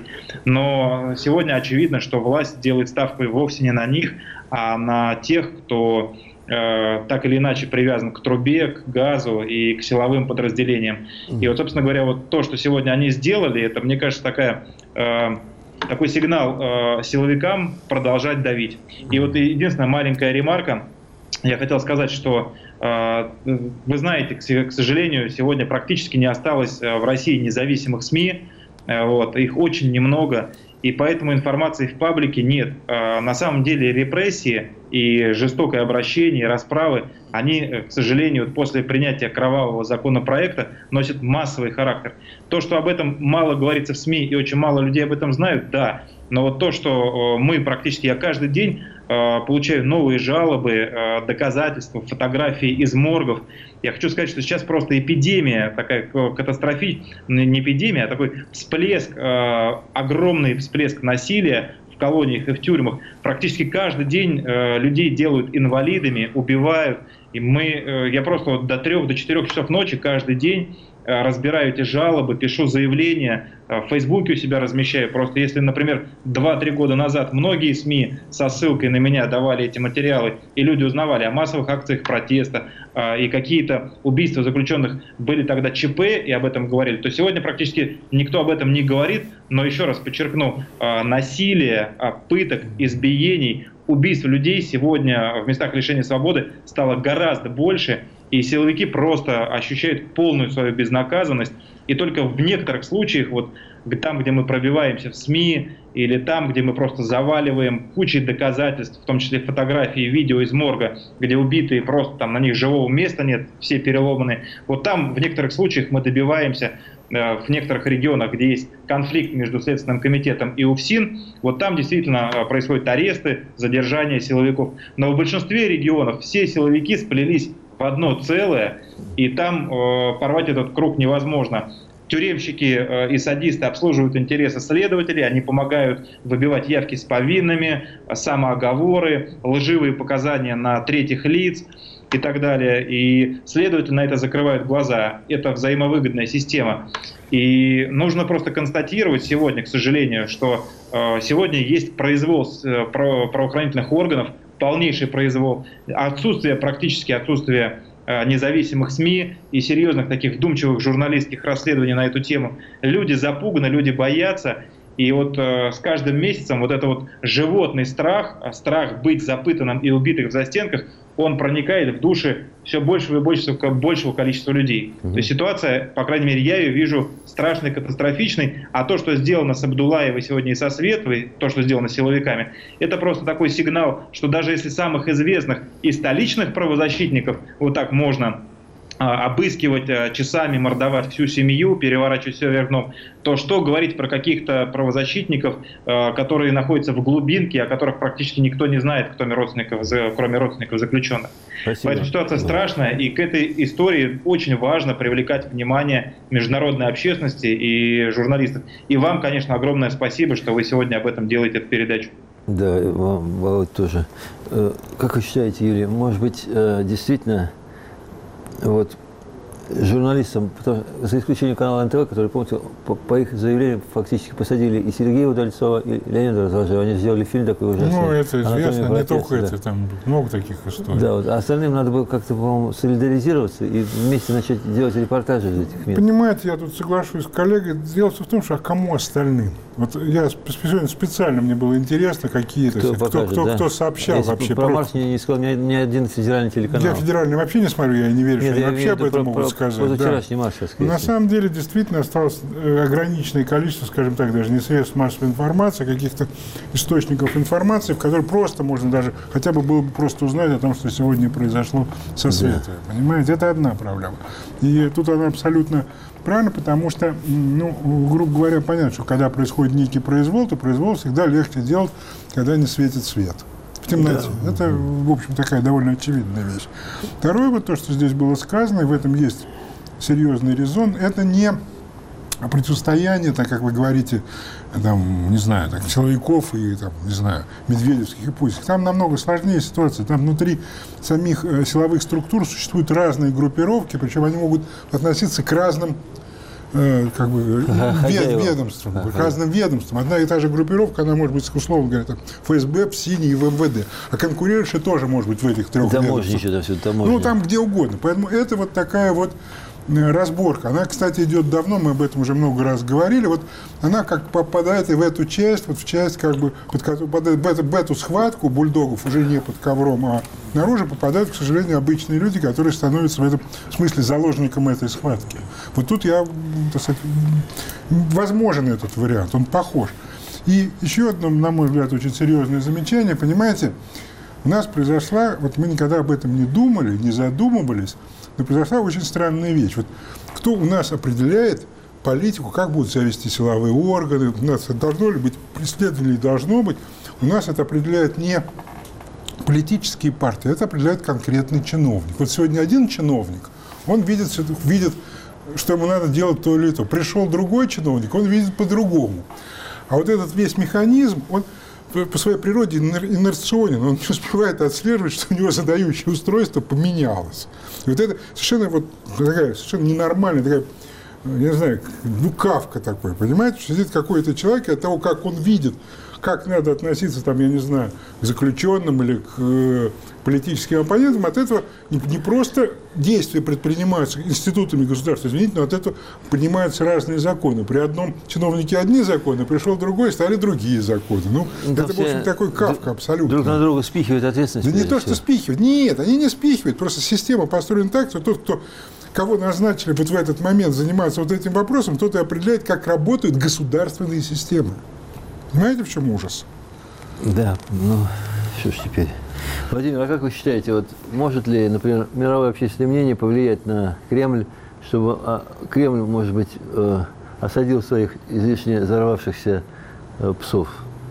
Но сегодня очевидно, что власть делает ставку вовсе не на них, а на тех, кто э, так или иначе привязан к трубе, к газу и к силовым подразделениям. И вот, собственно говоря, вот то, что сегодня они сделали, это, мне кажется, такая... Э, такой сигнал э, силовикам продолжать давить. И вот единственная маленькая ремарка. Я хотел сказать, что э, вы знаете, к, к сожалению, сегодня практически не осталось в России независимых СМИ. Э, вот, их очень немного. И поэтому информации в паблике нет. Э, на самом деле репрессии и жестокое обращение, и расправы, они, к сожалению, после принятия кровавого законопроекта носят массовый характер. То, что об этом мало говорится в СМИ и очень мало людей об этом знают, да. Но вот то, что мы практически, я каждый день получаю новые жалобы, доказательства, фотографии из моргов. Я хочу сказать, что сейчас просто эпидемия, такая катастрофическая, не эпидемия, а такой всплеск, огромный всплеск насилия в колониях и в тюрьмах. Практически каждый день э, людей делают инвалидами, убивают. И мы, э, я просто вот до трех, до четырех часов ночи каждый день э, разбираю эти жалобы, пишу заявления, э, в Фейсбуке у себя размещаю. Просто если, например, два-три года назад многие СМИ со ссылкой на меня давали эти материалы, и люди узнавали о массовых акциях протеста, э, и какие-то убийства заключенных были тогда ЧП, и об этом говорили, то сегодня практически никто об этом не говорит. Но еще раз подчеркну, э, насилие, э, пыток, избиений, убийств людей сегодня в местах лишения свободы стало гораздо больше, и силовики просто ощущают полную свою безнаказанность. И только в некоторых случаях, вот там, где мы пробиваемся в СМИ, или там, где мы просто заваливаем кучей доказательств, в том числе фотографии, видео из морга, где убитые просто там на них живого места нет, все переломаны, вот там в некоторых случаях мы добиваемся, в некоторых регионах, где есть конфликт между Следственным комитетом и УФСИН, вот там действительно происходят аресты, задержания силовиков. Но в большинстве регионов все силовики сплелись в одно целое, и там э, порвать этот круг невозможно. Тюремщики э, и садисты обслуживают интересы следователей, они помогают выбивать явки с повинными, самооговоры, лживые показания на третьих лиц и так далее. И следователи на это закрывают глаза. Это взаимовыгодная система. И нужно просто констатировать сегодня, к сожалению, что э, сегодня есть произвол э, право, правоохранительных органов, полнейший произвол, отсутствие, практически отсутствие э, независимых СМИ и серьезных таких вдумчивых журналистских расследований на эту тему. Люди запуганы, люди боятся. И вот э, с каждым месяцем вот этот вот животный страх, страх быть запытанным и убитым в застенках, он проникает в души все большего и большего, большего количества людей. Mm-hmm. То есть ситуация, по крайней мере, я ее вижу страшной, катастрофичной. А то, что сделано с Абдуллаевой сегодня и со Светлой, то, что сделано силовиками, это просто такой сигнал, что даже если самых известных и столичных правозащитников вот так можно обыскивать часами, мордовать всю семью, переворачивать все вверх дном, то что говорить про каких-то правозащитников, которые находятся в глубинке, о которых практически никто не знает, кроме родственников, кроме родственников заключенных. Спасибо. Поэтому ситуация страшная, и к этой истории очень важно привлекать внимание международной общественности и журналистов. И вам, конечно, огромное спасибо, что вы сегодня об этом делаете эту передачу. Да, вам, Володь, тоже. Как вы считаете, Юлия, может быть, действительно, вот журналистам, за исключением канала эн тэ вэ, который, помните, по, по их заявлениям фактически посадили и Сергея Удальцова, и Леонида Развожева. Они сделали фильм такой ужасный. Ну, это известно, не только да. это, там много таких историй. Да, вот, а остальным надо было как-то, по-моему, солидаризироваться и вместе начать делать репортажи из этих мест. Понимаете, я тут соглашусь с коллегой. Дело в том, что а кому остальным? Вот я специально, мне было интересно, какие-то, кто, кто, покажет, кто, да? кто сообщал Если вообще. Про Марс не, не сказал ни, ни один федеральный телеканал. Я федеральный вообще не смотрю, я не верю, Нет, что они вообще об этом могут про, сказать. Позавчерашний марш, так сказать. На самом деле, действительно, осталось ограниченное количество, скажем так, даже не средств массовой информации, а каких-то источников информации, в которые просто можно даже, хотя бы было бы просто узнать о том, что сегодня произошло со Светой. Да. Понимаете, это одна проблема. И тут она абсолютно правильно, потому что, ну, грубо говоря, понятно, что когда происходит некий произвол, то произвол всегда легче делать, когда не светит свет. В темноте. Да. Это, в общем, такая довольно очевидная вещь. Второе, вот то, что здесь было сказано, и в этом есть серьезный резон, это не противостояние, так как вы говорите, там, не знаю, так, силовиков и, там, не знаю, медведевских и путинских. Там намного сложнее ситуация. Там внутри самих э, силовых структур существуют разные группировки, причем они могут относиться к разным как бы вед, ведомствам, ага. к разным ведомствам. Одна и та же группировка, она может быть, условно говоря, там, эф эс бэ, ПСИНИ и в эм вэ дэ. А конкурирующая тоже может быть в этих трех ведомствах. Ну, там где угодно. Поэтому это вот такая вот разборка. Она, кстати, идет давно, мы об этом уже много раз говорили. Вот она как попадает и в эту часть, вот в часть, как бы, под, попадает в, эту, в эту схватку бульдогов уже не под ковром, а наружу попадают, к сожалению, обычные люди, которые становятся в этом смысле заложником этой схватки. Вот тут я, так сказать, возможен этот вариант, он похож. И еще одно, на мой взгляд, очень серьезное замечание, понимаете, у нас произошла, вот мы никогда об этом не думали, не задумывались, но произошла очень странная вещь. Вот кто у нас определяет политику, как будут себя вести силовые органы, у нас должно ли быть, преследование ли должно быть, у нас это определяет не политические партии, это определяет конкретный чиновник. Вот сегодня один чиновник, он видит, видит, что ему надо делать то или то. Пришел другой чиновник, он видит по-другому. А вот этот весь механизм, он по своей природе инерционен, он не успевает отслеживать, что у него задающее устройство поменялось. И вот это совершенно, вот, такая, совершенно ненормальная, такая, я не знаю, ну, Кафка такой, понимаете? Сидит какой-то человек, и от того, как он видит, как надо относиться, там, я не знаю, к заключенным или к э, политическим оппонентам, от этого не, не просто действия предпринимаются институтами государства, извините, но от этого принимаются разные законы. При одном чиновнике одни законы, пришел другой, стали другие законы. Ну, ну это, в общем, такой Кафка абсолютно. Друг на друга спихивают ответственность. Да не то, что спихивают. Нет, они не спихивают. Просто система построена так, что тот, кто кого назначили вот в этот момент заниматься вот этим вопросом, тот и определяет, как работают государственные системы. Понимаете, в чем ужас? Да, ну, что ж теперь. Владимир, а как вы считаете, вот может ли, например, мировое общественное мнение повлиять на Кремль, чтобы а, Кремль, может быть, э, осадил своих излишне взорвавшихся э, псов?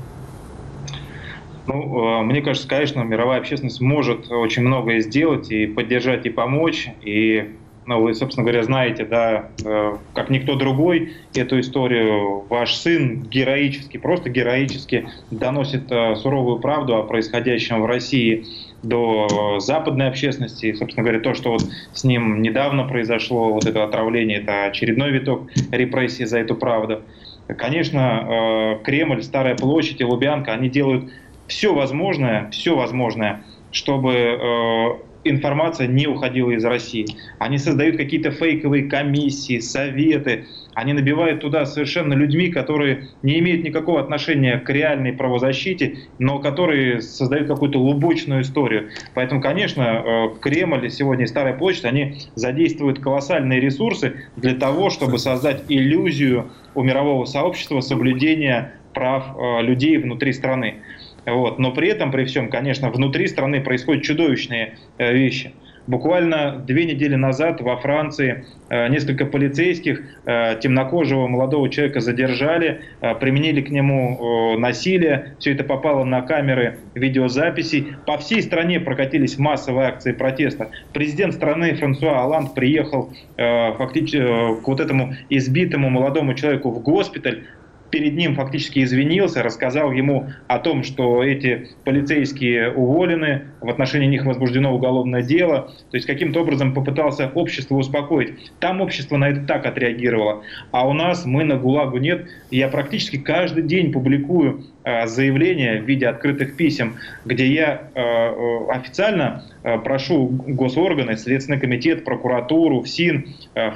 Ну, мне кажется, конечно, мировая общественность может очень многое сделать и поддержать, и помочь, и ну, вы, собственно говоря, знаете, да, э, как никто другой эту историю. Ваш сын героически, просто героически доносит э, суровую правду о происходящем в России до западной общественности. И, собственно говоря, то, что вот с ним недавно произошло, вот это отравление, это очередной виток репрессий за эту правду. Конечно, э, Кремль, Старая площадь и Лубянка, они делают все возможное, все возможное, чтобы э, информация не уходила из России. Они создают какие-то фейковые комиссии, советы. Они набивают туда совершенно людьми, которые не имеют никакого отношения к реальной правозащите, но которые создают какую-то лубочную историю. Поэтому, конечно, Кремль сегодня и Старая площадь, они задействуют колоссальные ресурсы для того, чтобы создать иллюзию у мирового сообщества соблюдения прав людей внутри страны. Вот. Но при этом, при всем, конечно, внутри страны происходят чудовищные э, вещи. Буквально две недели назад во Франции э, несколько полицейских э, темнокожего молодого человека задержали, э, применили к нему э, насилие. Все это попало на камеры видеозаписей. По всей стране прокатились массовые акции протеста. Президент страны Франсуа Олланд приехал э, фактически э, к вот этому избитому молодому человеку в госпиталь. Перед ним фактически извинился, рассказал ему о том, что эти полицейские уволены, в отношении них возбуждено уголовное дело. То есть каким-то образом попытался общество успокоить. Там общество на это так отреагировало. А у нас мы на ГУЛАГу нет. Я практически каждый день публикую заявление в виде открытых писем, где я официально прошу госорганы, Следственный комитет, прокуратуру, ФСИН,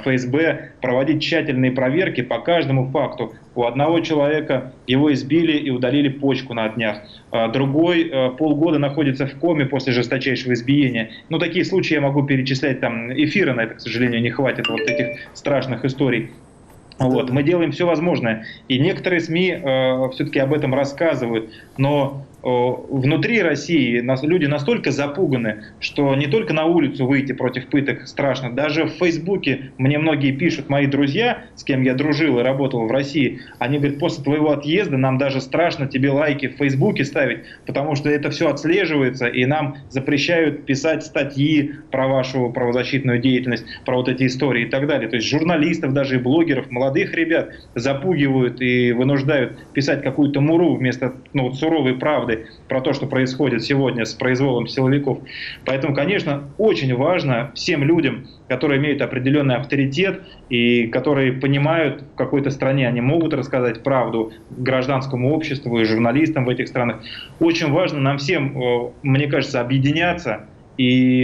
ФСБ проводить тщательные проверки по каждому факту. У одного человека его избили и удалили почку на днях. Другой полгода находится в коме после жесточайшего избиения. Ну, такие случаи я могу перечислять, там эфира на это, к сожалению, не хватит, вот этих страшных историй. Вот. Мы делаем все возможное. И некоторые СМИ э, все-таки об этом рассказывают. Но э, внутри России нас, люди настолько запуганы, что не только на улицу выйти против пыток страшно. Даже в Фейсбуке мне многие пишут, мои друзья, с кем я дружил и работал в России, они говорят, после твоего отъезда нам даже страшно тебе лайки в Фейсбуке ставить, потому что это все отслеживается, и нам запрещают писать статьи про вашу правозащитную деятельность, про вот эти истории и так далее. То есть журналистов, даже и блогеров, молодых ребят запугивают и вынуждают писать какую-то муру вместо ну, вот, суровой правды про то, что происходит сегодня с произволом силовиков. Поэтому, конечно, очень важно всем людям, которые имеют определенный авторитет и которые понимают, в какой-то стране они могут рассказать правду гражданскому обществу и журналистам в этих странах. Очень важно нам всем, мне кажется, объединяться и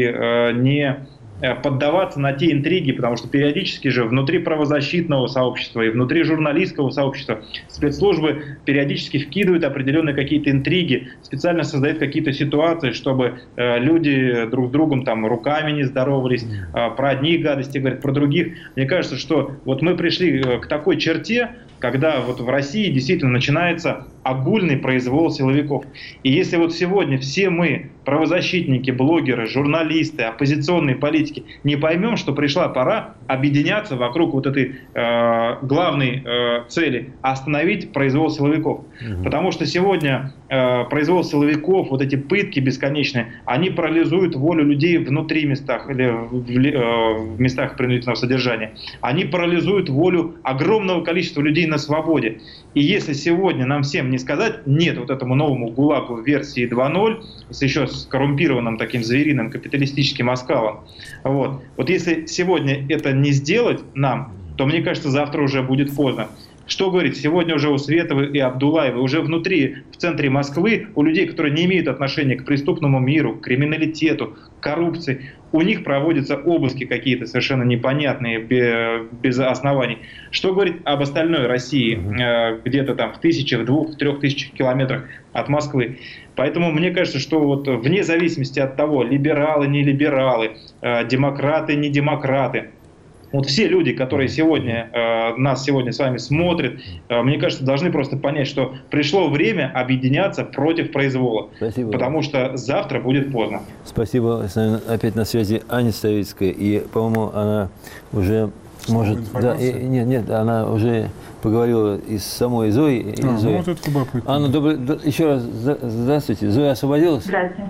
не поддаваться на те интриги, потому что периодически же внутри правозащитного сообщества и внутри журналистского сообщества спецслужбы периодически вкидывают определенные какие-то интриги, специально создают какие-то ситуации, чтобы э, люди друг с другом там руками не здоровались, э, про одни гадости говорят, про других. Мне кажется, что вот мы пришли к такой черте, когда вот в России действительно начинается огульный произвол силовиков. И если вот сегодня все мы, правозащитники, блогеры, журналисты, оппозиционные политики, не поймем, что пришла пора объединяться вокруг вот этой э, главной э, цели – остановить произвол силовиков. Угу. Потому что сегодня э, произвол силовиков, вот эти пытки бесконечные, они парализуют волю людей внутри местах или в, в, э, в местах принудительного содержания. Они парализуют волю огромного количества людей на свободе. И если сегодня нам всем не сказать «нет» вот этому новому ГУЛАГу версии два ноль, с еще с коррумпированным таким звериным капиталистическим оскалом, вот, вот если сегодня это не сделать нам, то, мне кажется, завтра уже будет поздно. Что говорить, сегодня уже у Световой и Абдуллаевой, уже внутри, в центре Москвы, у людей, которые не имеют отношения к преступному миру, к криминалитету, к коррупции, у них проводятся обыски какие-то совершенно непонятные, без оснований. Что говорить об остальной России, где-то там в тысячах, в двух, в трех тысячах километрах от Москвы? Поэтому мне кажется, что вот вне зависимости от того, либералы, не либералы, демократы, не демократы, вот все люди, которые сегодня, э, нас сегодня с вами смотрят, э, мне кажется, должны просто понять, что пришло время объединяться против произвола. Спасибо. Потому что завтра будет поздно. Спасибо. С нами опять на связи Аня Ставицкая. И, по-моему, она уже может... Да, и, нет, нет, она уже поговорила и с самой Зоей. А, ну, вот это любопытно. Анна, добрый, еще раз здравствуйте. Зоя освободилась? Здравствуйте.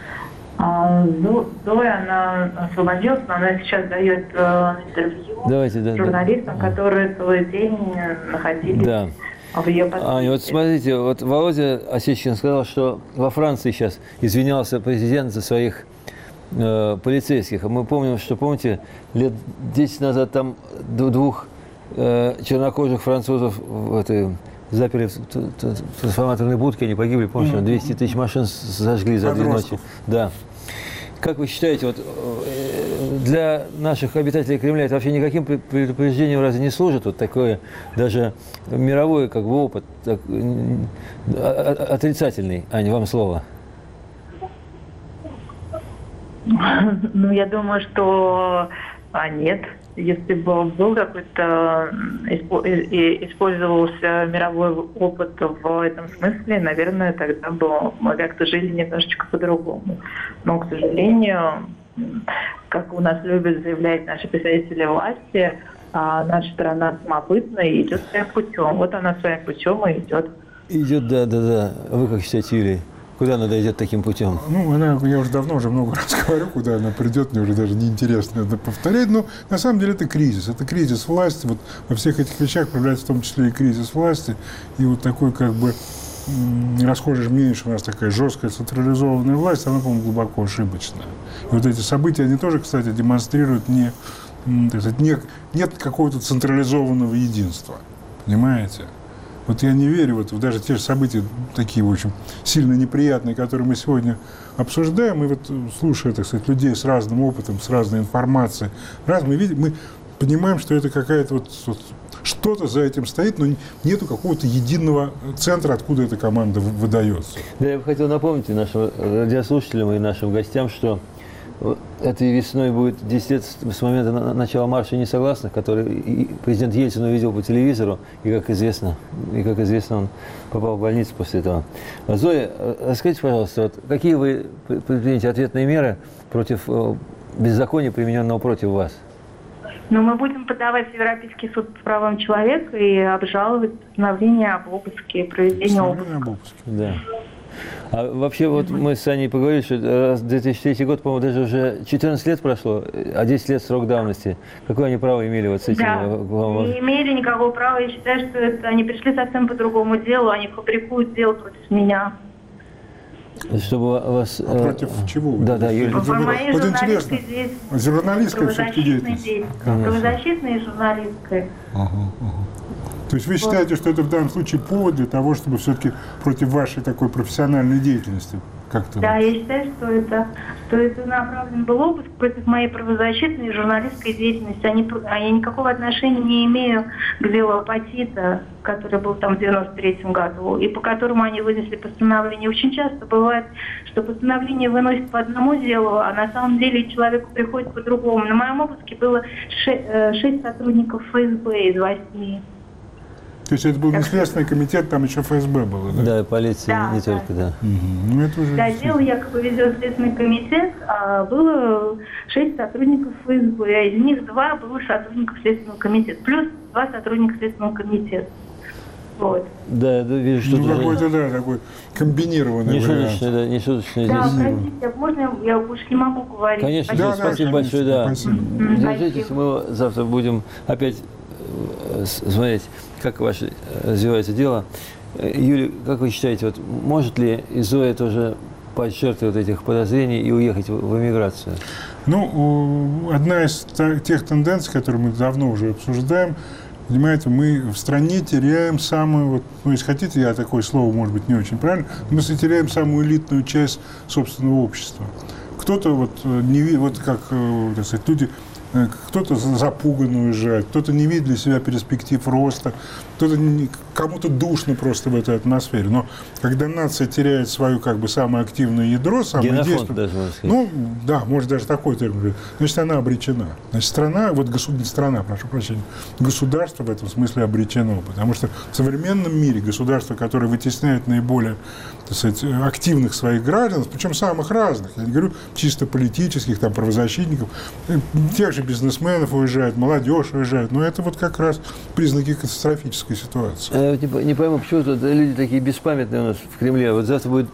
Зоя, она освободилась, но она сейчас дает э, интервью Давайте, да, журналистам, да. которые целый день находились да. в ее подписке. Аня, вот смотрите, вот Володя Осечкин сказал, что во Франции сейчас извинялся президент за своих э, полицейских. А мы помним, что, помните, лет десять назад там двух э, чернокожих французов в этой... заперли в трансформаторной будке, они погибли, помните, двести тысяч машин зажгли за две ночи. Да. Как вы считаете, вот для наших обитателей Кремля это вообще никаким предупреждением разве не служит? Вот такое даже мировой как бы опыт так, отрицательный. Аня, вам слово. Ну, я думаю, что а, нет. Если бы был какой-то, использовался мировой опыт в этом смысле, наверное, тогда бы мы как-то жили немножечко по-другому. Но, к сожалению, как у нас любят заявлять наши представители власти, наша страна самобытна и идет своим путем. Вот она своим путем и идет. Идет, да, да, да. Вы как считаете, Юрий? Куда она дойдет таким путем? Ну, она, я уже давно, уже много раз говорю, куда она придет, мне уже даже неинтересно это повторять, но на самом деле это кризис, это кризис власти, вот во всех этих вещах проявляется в том числе и кризис власти, и вот такой как бы расхожее мнение, что у нас такая жесткая централизованная власть, она, по-моему, глубоко ошибочная. И вот эти события, они тоже, кстати, демонстрируют не, так сказать, не, нет какого-то централизованного единства, понимаете? Вот я не верю вот в даже те же события, такие, в общем, сильно неприятные, которые мы сегодня обсуждаем, и вот слушая, так сказать, людей с разным опытом, с разной информацией, раз мы видим, мы понимаем, что это какая-то вот, вот что-то за этим стоит, но нету какого-то единого центра, откуда эта команда выдается. Да, я бы хотел напомнить нашим радиослушателям и нашим гостям, что этой весной будет десять лет с момента начала марша несогласных, который президент Ельцин увидел по телевизору, и, как известно, и, как известно, он попал в больницу после этого. Зоя, расскажите, пожалуйста, вот, какие вы предпримете ответные меры против беззакония, примененного против вас? Но мы будем подавать в Европейский суд по правам человека и обжаловать постановление об обыске, проведении обыска. Да. А вообще, вот мы с Аней поговорили, что две тысячи третий год, по-моему, даже уже четырнадцать лет прошло, а десять лет срок давности. Какое они право имели вот с этим? Да, не имели никакого права. Я считаю, что это они пришли совсем по другому делу, они фабрикуют дело против меня. Чтобы вас... А против э... чего? Да, да, Юлия. По моей вот журналистской интересно. деятельности. Журналистская все-таки деятельность. Правозащитная и журналистская. Ага, ага. То есть вы считаете, что это в данном случае повод для того, чтобы все-таки против вашей такой профессиональной деятельности как-то... Да, я считаю, что это, что это направлен был обыск против моей правозащитной и журналистской деятельности. Они, я никакого отношения не имею к делу апатита, который был там в девяносто третьем году, и по которому они вынесли постановление. Очень часто бывает, что постановление выносят по одному делу, а на самом деле человеку приходит по другому. На моем обыске было шесть сотрудников эф эс бэ из восьми. То есть это был не Следственный комитет, там еще эф эс бэ было, да? Да, и полиция да, не да. только, да. Угу. Ну, это уже... Да, дело якобы ведет Следственный комитет, а было шесть сотрудников эф эс бэ, а из них два было сотрудников Следственного комитета, плюс два сотрудника Следственного комитета. Вот. Да, да, вижу, что... Ну, какой-то, да, такой комбинированный не вариант. Шуточный, да, не шуточный. Да, здесь. простите, можно я больше не могу говорить? Конечно, да, да, спасибо да, большое, да. Спасибо. Держитесь, мы завтра будем опять смотреть, как ваше развивается дело. Юлия, как вы считаете, вот может ли и Зоя тоже пасть жертвой вот этих подозрений и уехать в, в эмиграцию? Ну, одна из тех тенденций, которые мы давно уже обсуждаем, понимаете, мы в стране теряем самую, вот, ну, если хотите, я такое слово, может быть, не очень правильно, мы теряем самую элитную часть собственного общества. Кто-то, вот, не, вот как, так сказать, люди, кто-то запуган уезжает, кто-то не видит для себя перспектив роста, кто-то кому-то душно просто в этой атмосфере. Но когда нация теряет свое как бы самое активное ядро, самое действенное, ну да, может даже такой термин, значит, она обречена. Значит, страна, вот государство, страна, прошу прощения, государство в этом смысле обречено, потому что в современном мире государство, которое вытесняет наиболее, так сказать, активных своих граждан, причем самых разных, я не говорю чисто политических, там, правозащитников, тех же бизнесменов уезжают, молодежь уезжает, но это вот как раз признаки катастрофической ситуации. Я вот не, не пойму, почему тут люди такие беспамятные у нас в Кремле. Вот завтра будет,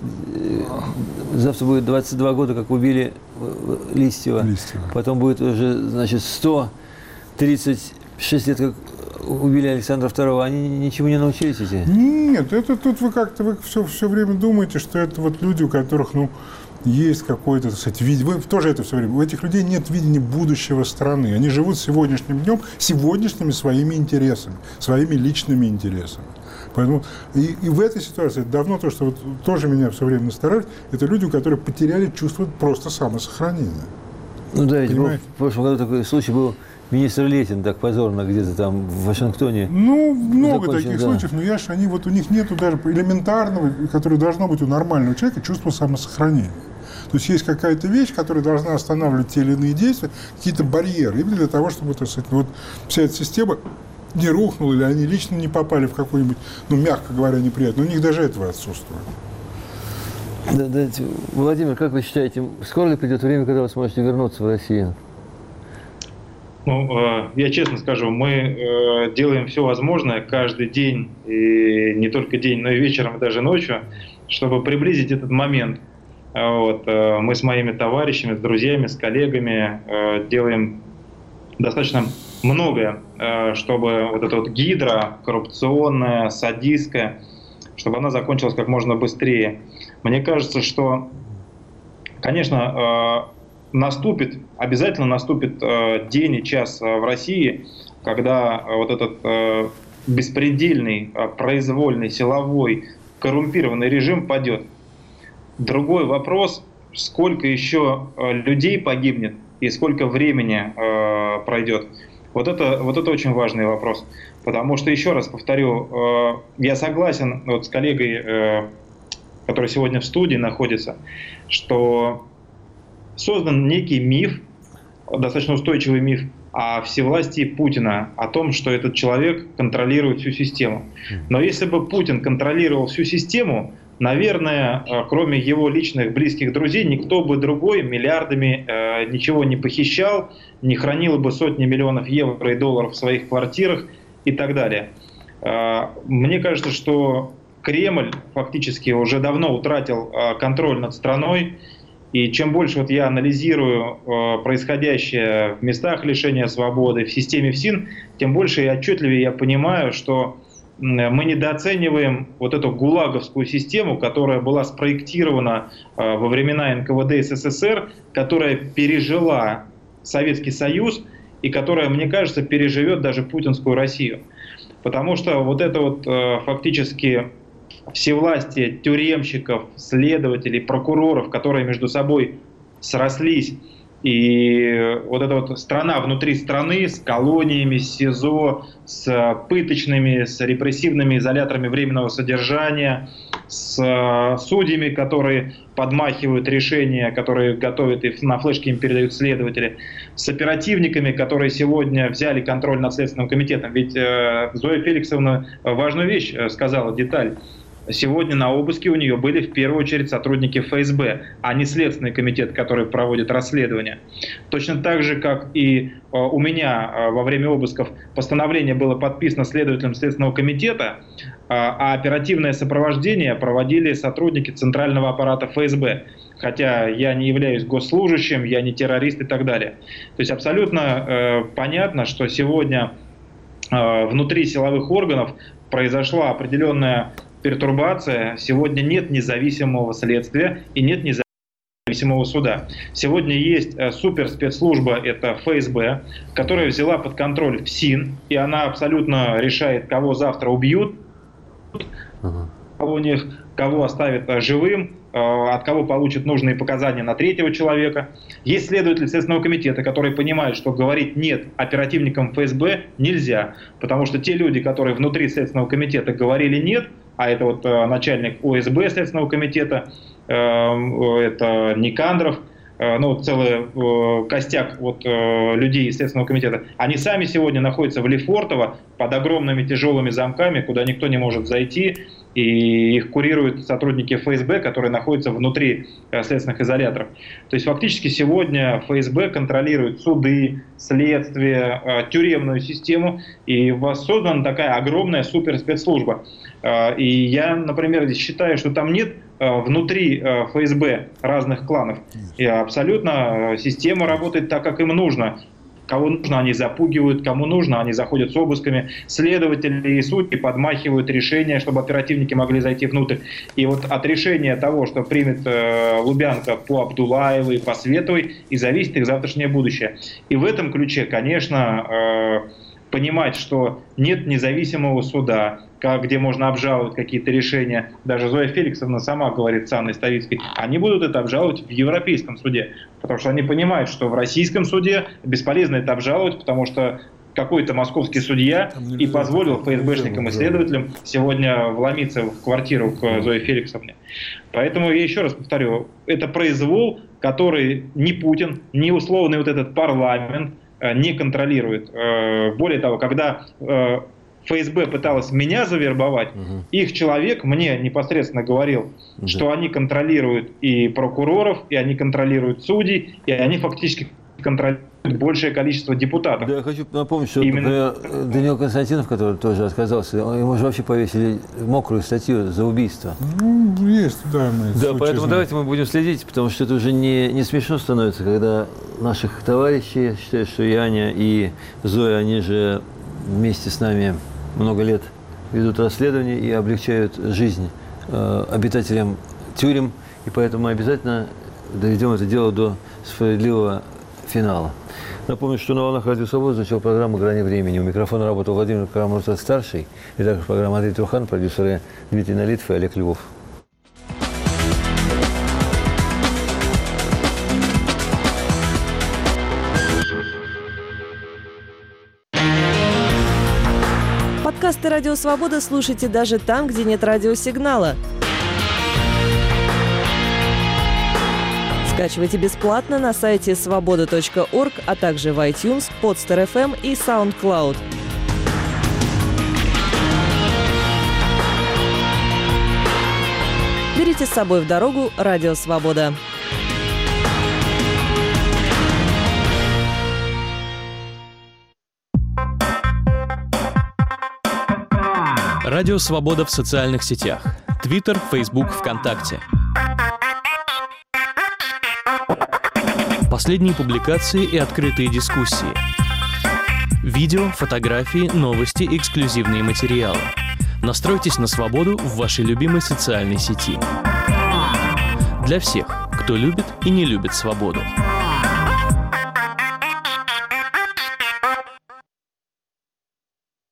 завтра будет двадцать два года, как убили Листьева. Листьева. Потом будет уже, значит, сто тридцать шесть лет, как убили Александра второго. Они ничего не научились эти? Нет, это тут вы как-то вы все, все время думаете, что это вот люди, у которых, ну, есть какое-то, так сказать, видение. Вы тоже это все время. У этих людей нет видения будущего страны. Они живут сегодняшним днем, сегодняшними своими интересами, своими личными интересами. Поэтому и, и в этой ситуации давно то, что вот тоже меня все время настораживает, это люди, которые потеряли чувство просто самосохранения. Ну да, ведь был, в прошлом году такой случай был. Министр Летин так позорно где-то там в Вашингтоне. Ну, много закончил, таких да. случаев, но я ж, они вот у них нету даже элементарного, которое должно быть у нормального человека, чувства самосохранения. То есть есть какая-то вещь, которая должна останавливать те или иные действия, какие-то барьеры, именно для того, чтобы, так сказать, вот вся эта система не рухнула, или они лично не попали в какой-нибудь, ну, мягко говоря, неприятно. У них даже этого отсутствует. Да, да, Владимир, как вы считаете, скоро ли придет время, когда вы сможете вернуться в Россию? Ну, я честно скажу, мы делаем все возможное каждый день, и не только день, но и вечером, и даже ночью, чтобы приблизить этот момент. Вот. Мы с моими товарищами, с друзьями, с коллегами делаем достаточно многое, чтобы вот эта вот гидра коррупционная, садистская, чтобы она закончилась как можно быстрее. Мне кажется, что, конечно, наступит, обязательно наступит э, день и час э, в России, когда э, вот этот э, беспредельный, произвольный, силовой, коррумпированный режим падет. Другой вопрос, сколько еще людей погибнет и сколько времени э, пройдет. Вот это, вот это очень важный вопрос. Потому что, еще раз повторю, э, я согласен вот с коллегой, э, который сегодня в студии находится, что создан некий миф, достаточно устойчивый миф о всевластии Путина, о том, что этот человек контролирует всю систему. Но если бы Путин контролировал всю систему, наверное, кроме его личных близких друзей, никто бы другой миллиардами э, ничего не похищал, не хранил бы сотни миллионов евро и долларов в своих квартирах и так далее. Э, мне кажется, что Кремль фактически уже давно утратил э, контроль над страной. И чем больше вот я анализирую э, происходящее в местах лишения свободы, в системе ФСИН, тем больше и отчетливее я понимаю, что э, мы недооцениваем вот эту гулаговскую систему, которая была спроектирована э, во времена эн ка вэ дэ СССР, которая пережила Советский Союз и которая, мне кажется, переживет даже путинскую Россию. Потому что вот это вот э, фактически всевластие тюремщиков, следователей, прокуроров, которые между собой срослись, и вот эта вот страна внутри страны с колониями, с СИЗО, с пыточными, с репрессивными изоляторами временного содержания, с судьями, которые подмахивают решения, которые готовят и на флешке им передают следователи, с оперативниками, которые сегодня взяли контроль над Следственным комитетом. Ведь э, Зоя Феликсовна важную вещь сказала, деталь. Сегодня на обыске у нее были в первую очередь сотрудники эф эс бэ, а не Следственный комитет, который проводит расследование. Точно так же, как и э, у меня э, во время обысков постановление было подписано следователем Следственного комитета, э, а оперативное сопровождение проводили сотрудники центрального аппарата эф эс бэ. Хотя я не являюсь госслужащим, я не террорист и так далее. То есть абсолютно э, понятно, что сегодня э, внутри силовых органов произошла определенная пертурбация. Сегодня нет независимого следствия и нет независимого суда. Сегодня есть суперспецслужба, это эф эс бэ, которая взяла под контроль ФСИН, и она абсолютно решает, кого завтра убьют, кого, у них, кого оставят живым, от кого получат нужные показания на третьего человека. Есть следователи Следственного комитета, которые понимают, что говорить «нет» оперативникам эф эс бэ нельзя, потому что те люди, которые внутри Следственного комитета говорили «нет», а это вот э, начальник о эс бэ Следственного комитета, э, это Никандров, э, ну вот целый э, костяк вот, э, людей из Следственного комитета, они сами сегодня находятся в Лефортово под огромными тяжелыми замками, куда никто не может зайти, и их курируют сотрудники эф эс бэ, которые находятся внутри э, следственных изоляторов. То есть фактически сегодня эф эс бэ контролирует суды, следствие, э, тюремную систему, и воссоздана такая огромная суперспецслужба. Э, и я, например, считаю, что там нет э, внутри э, эф эс бэ разных кланов. И абсолютно э, система работает так, как им нужно. Кого нужно, они запугивают, кому нужно, они заходят с обысками. Следователи и судьи подмахивают решения, чтобы оперативники могли зайти внутрь. И вот от решения того, что примет э, Лубянка по Абдуллаевой, по Световой, и зависит их завтрашнее будущее. И в этом ключе, конечно, э, понимать, что нет независимого суда, как, где можно обжаловать какие-то решения. Даже Зоя Феликсовна сама говорит с Анной Ставицкой, они будут это обжаловать в Европейском суде. Потому что они понимают, что в российском суде бесполезно это обжаловать, потому что какой-то московский судья и позволил эф эс бэшникам и следователям сегодня вломиться в квартиру к Зое Феликсовне. Поэтому я еще раз повторю, это произвол, который ни Путин, ни условный вот этот парламент не контролирует. Более того, когда эф эс бэ пыталась меня завербовать, угу. их человек мне непосредственно говорил, угу. что они контролируют и прокуроров, и они контролируют судей, и они фактически контролируют большее количество депутатов. Да, я хочу напомнить, что Именно... Даниил Константинов, который тоже отказался, ему же вообще повесили мокрую статью за убийство. Ну, есть, да. Мы да, поэтому давайте мы будем следить, потому что это уже не, не смешно становится, когда наших товарищей, считаю, что и Аня, и Зоя, они же вместе с нами много лет ведут расследования и облегчают жизнь э, обитателям тюрем, и поэтому мы обязательно доведем это дело до справедливого финала. Напомню, что на волнах Радио Свобода начала программа «Грани времени». У микрофона работал Владимир Карамурза-старший. И также программа Андрей Трухан, продюсеры Дмитрий Налитов и Олег Львов. Подкасты «Радио Свобода» слушайте даже там, где нет радиосигнала. Скачивайте бесплатно на сайте свобода точка орг, а также в iTunes, Podster эф эм и SoundCloud. Берите с собой в дорогу «Радио Свобода». Радио Свобода в социальных сетях. Твиттер, Фейсбук, ВКонтакте. Последние публикации и открытые дискуссии. Видео, фотографии, новости, эксклюзивные материалы. Настройтесь на свободу в вашей любимой социальной сети. Для всех, кто любит и не любит свободу.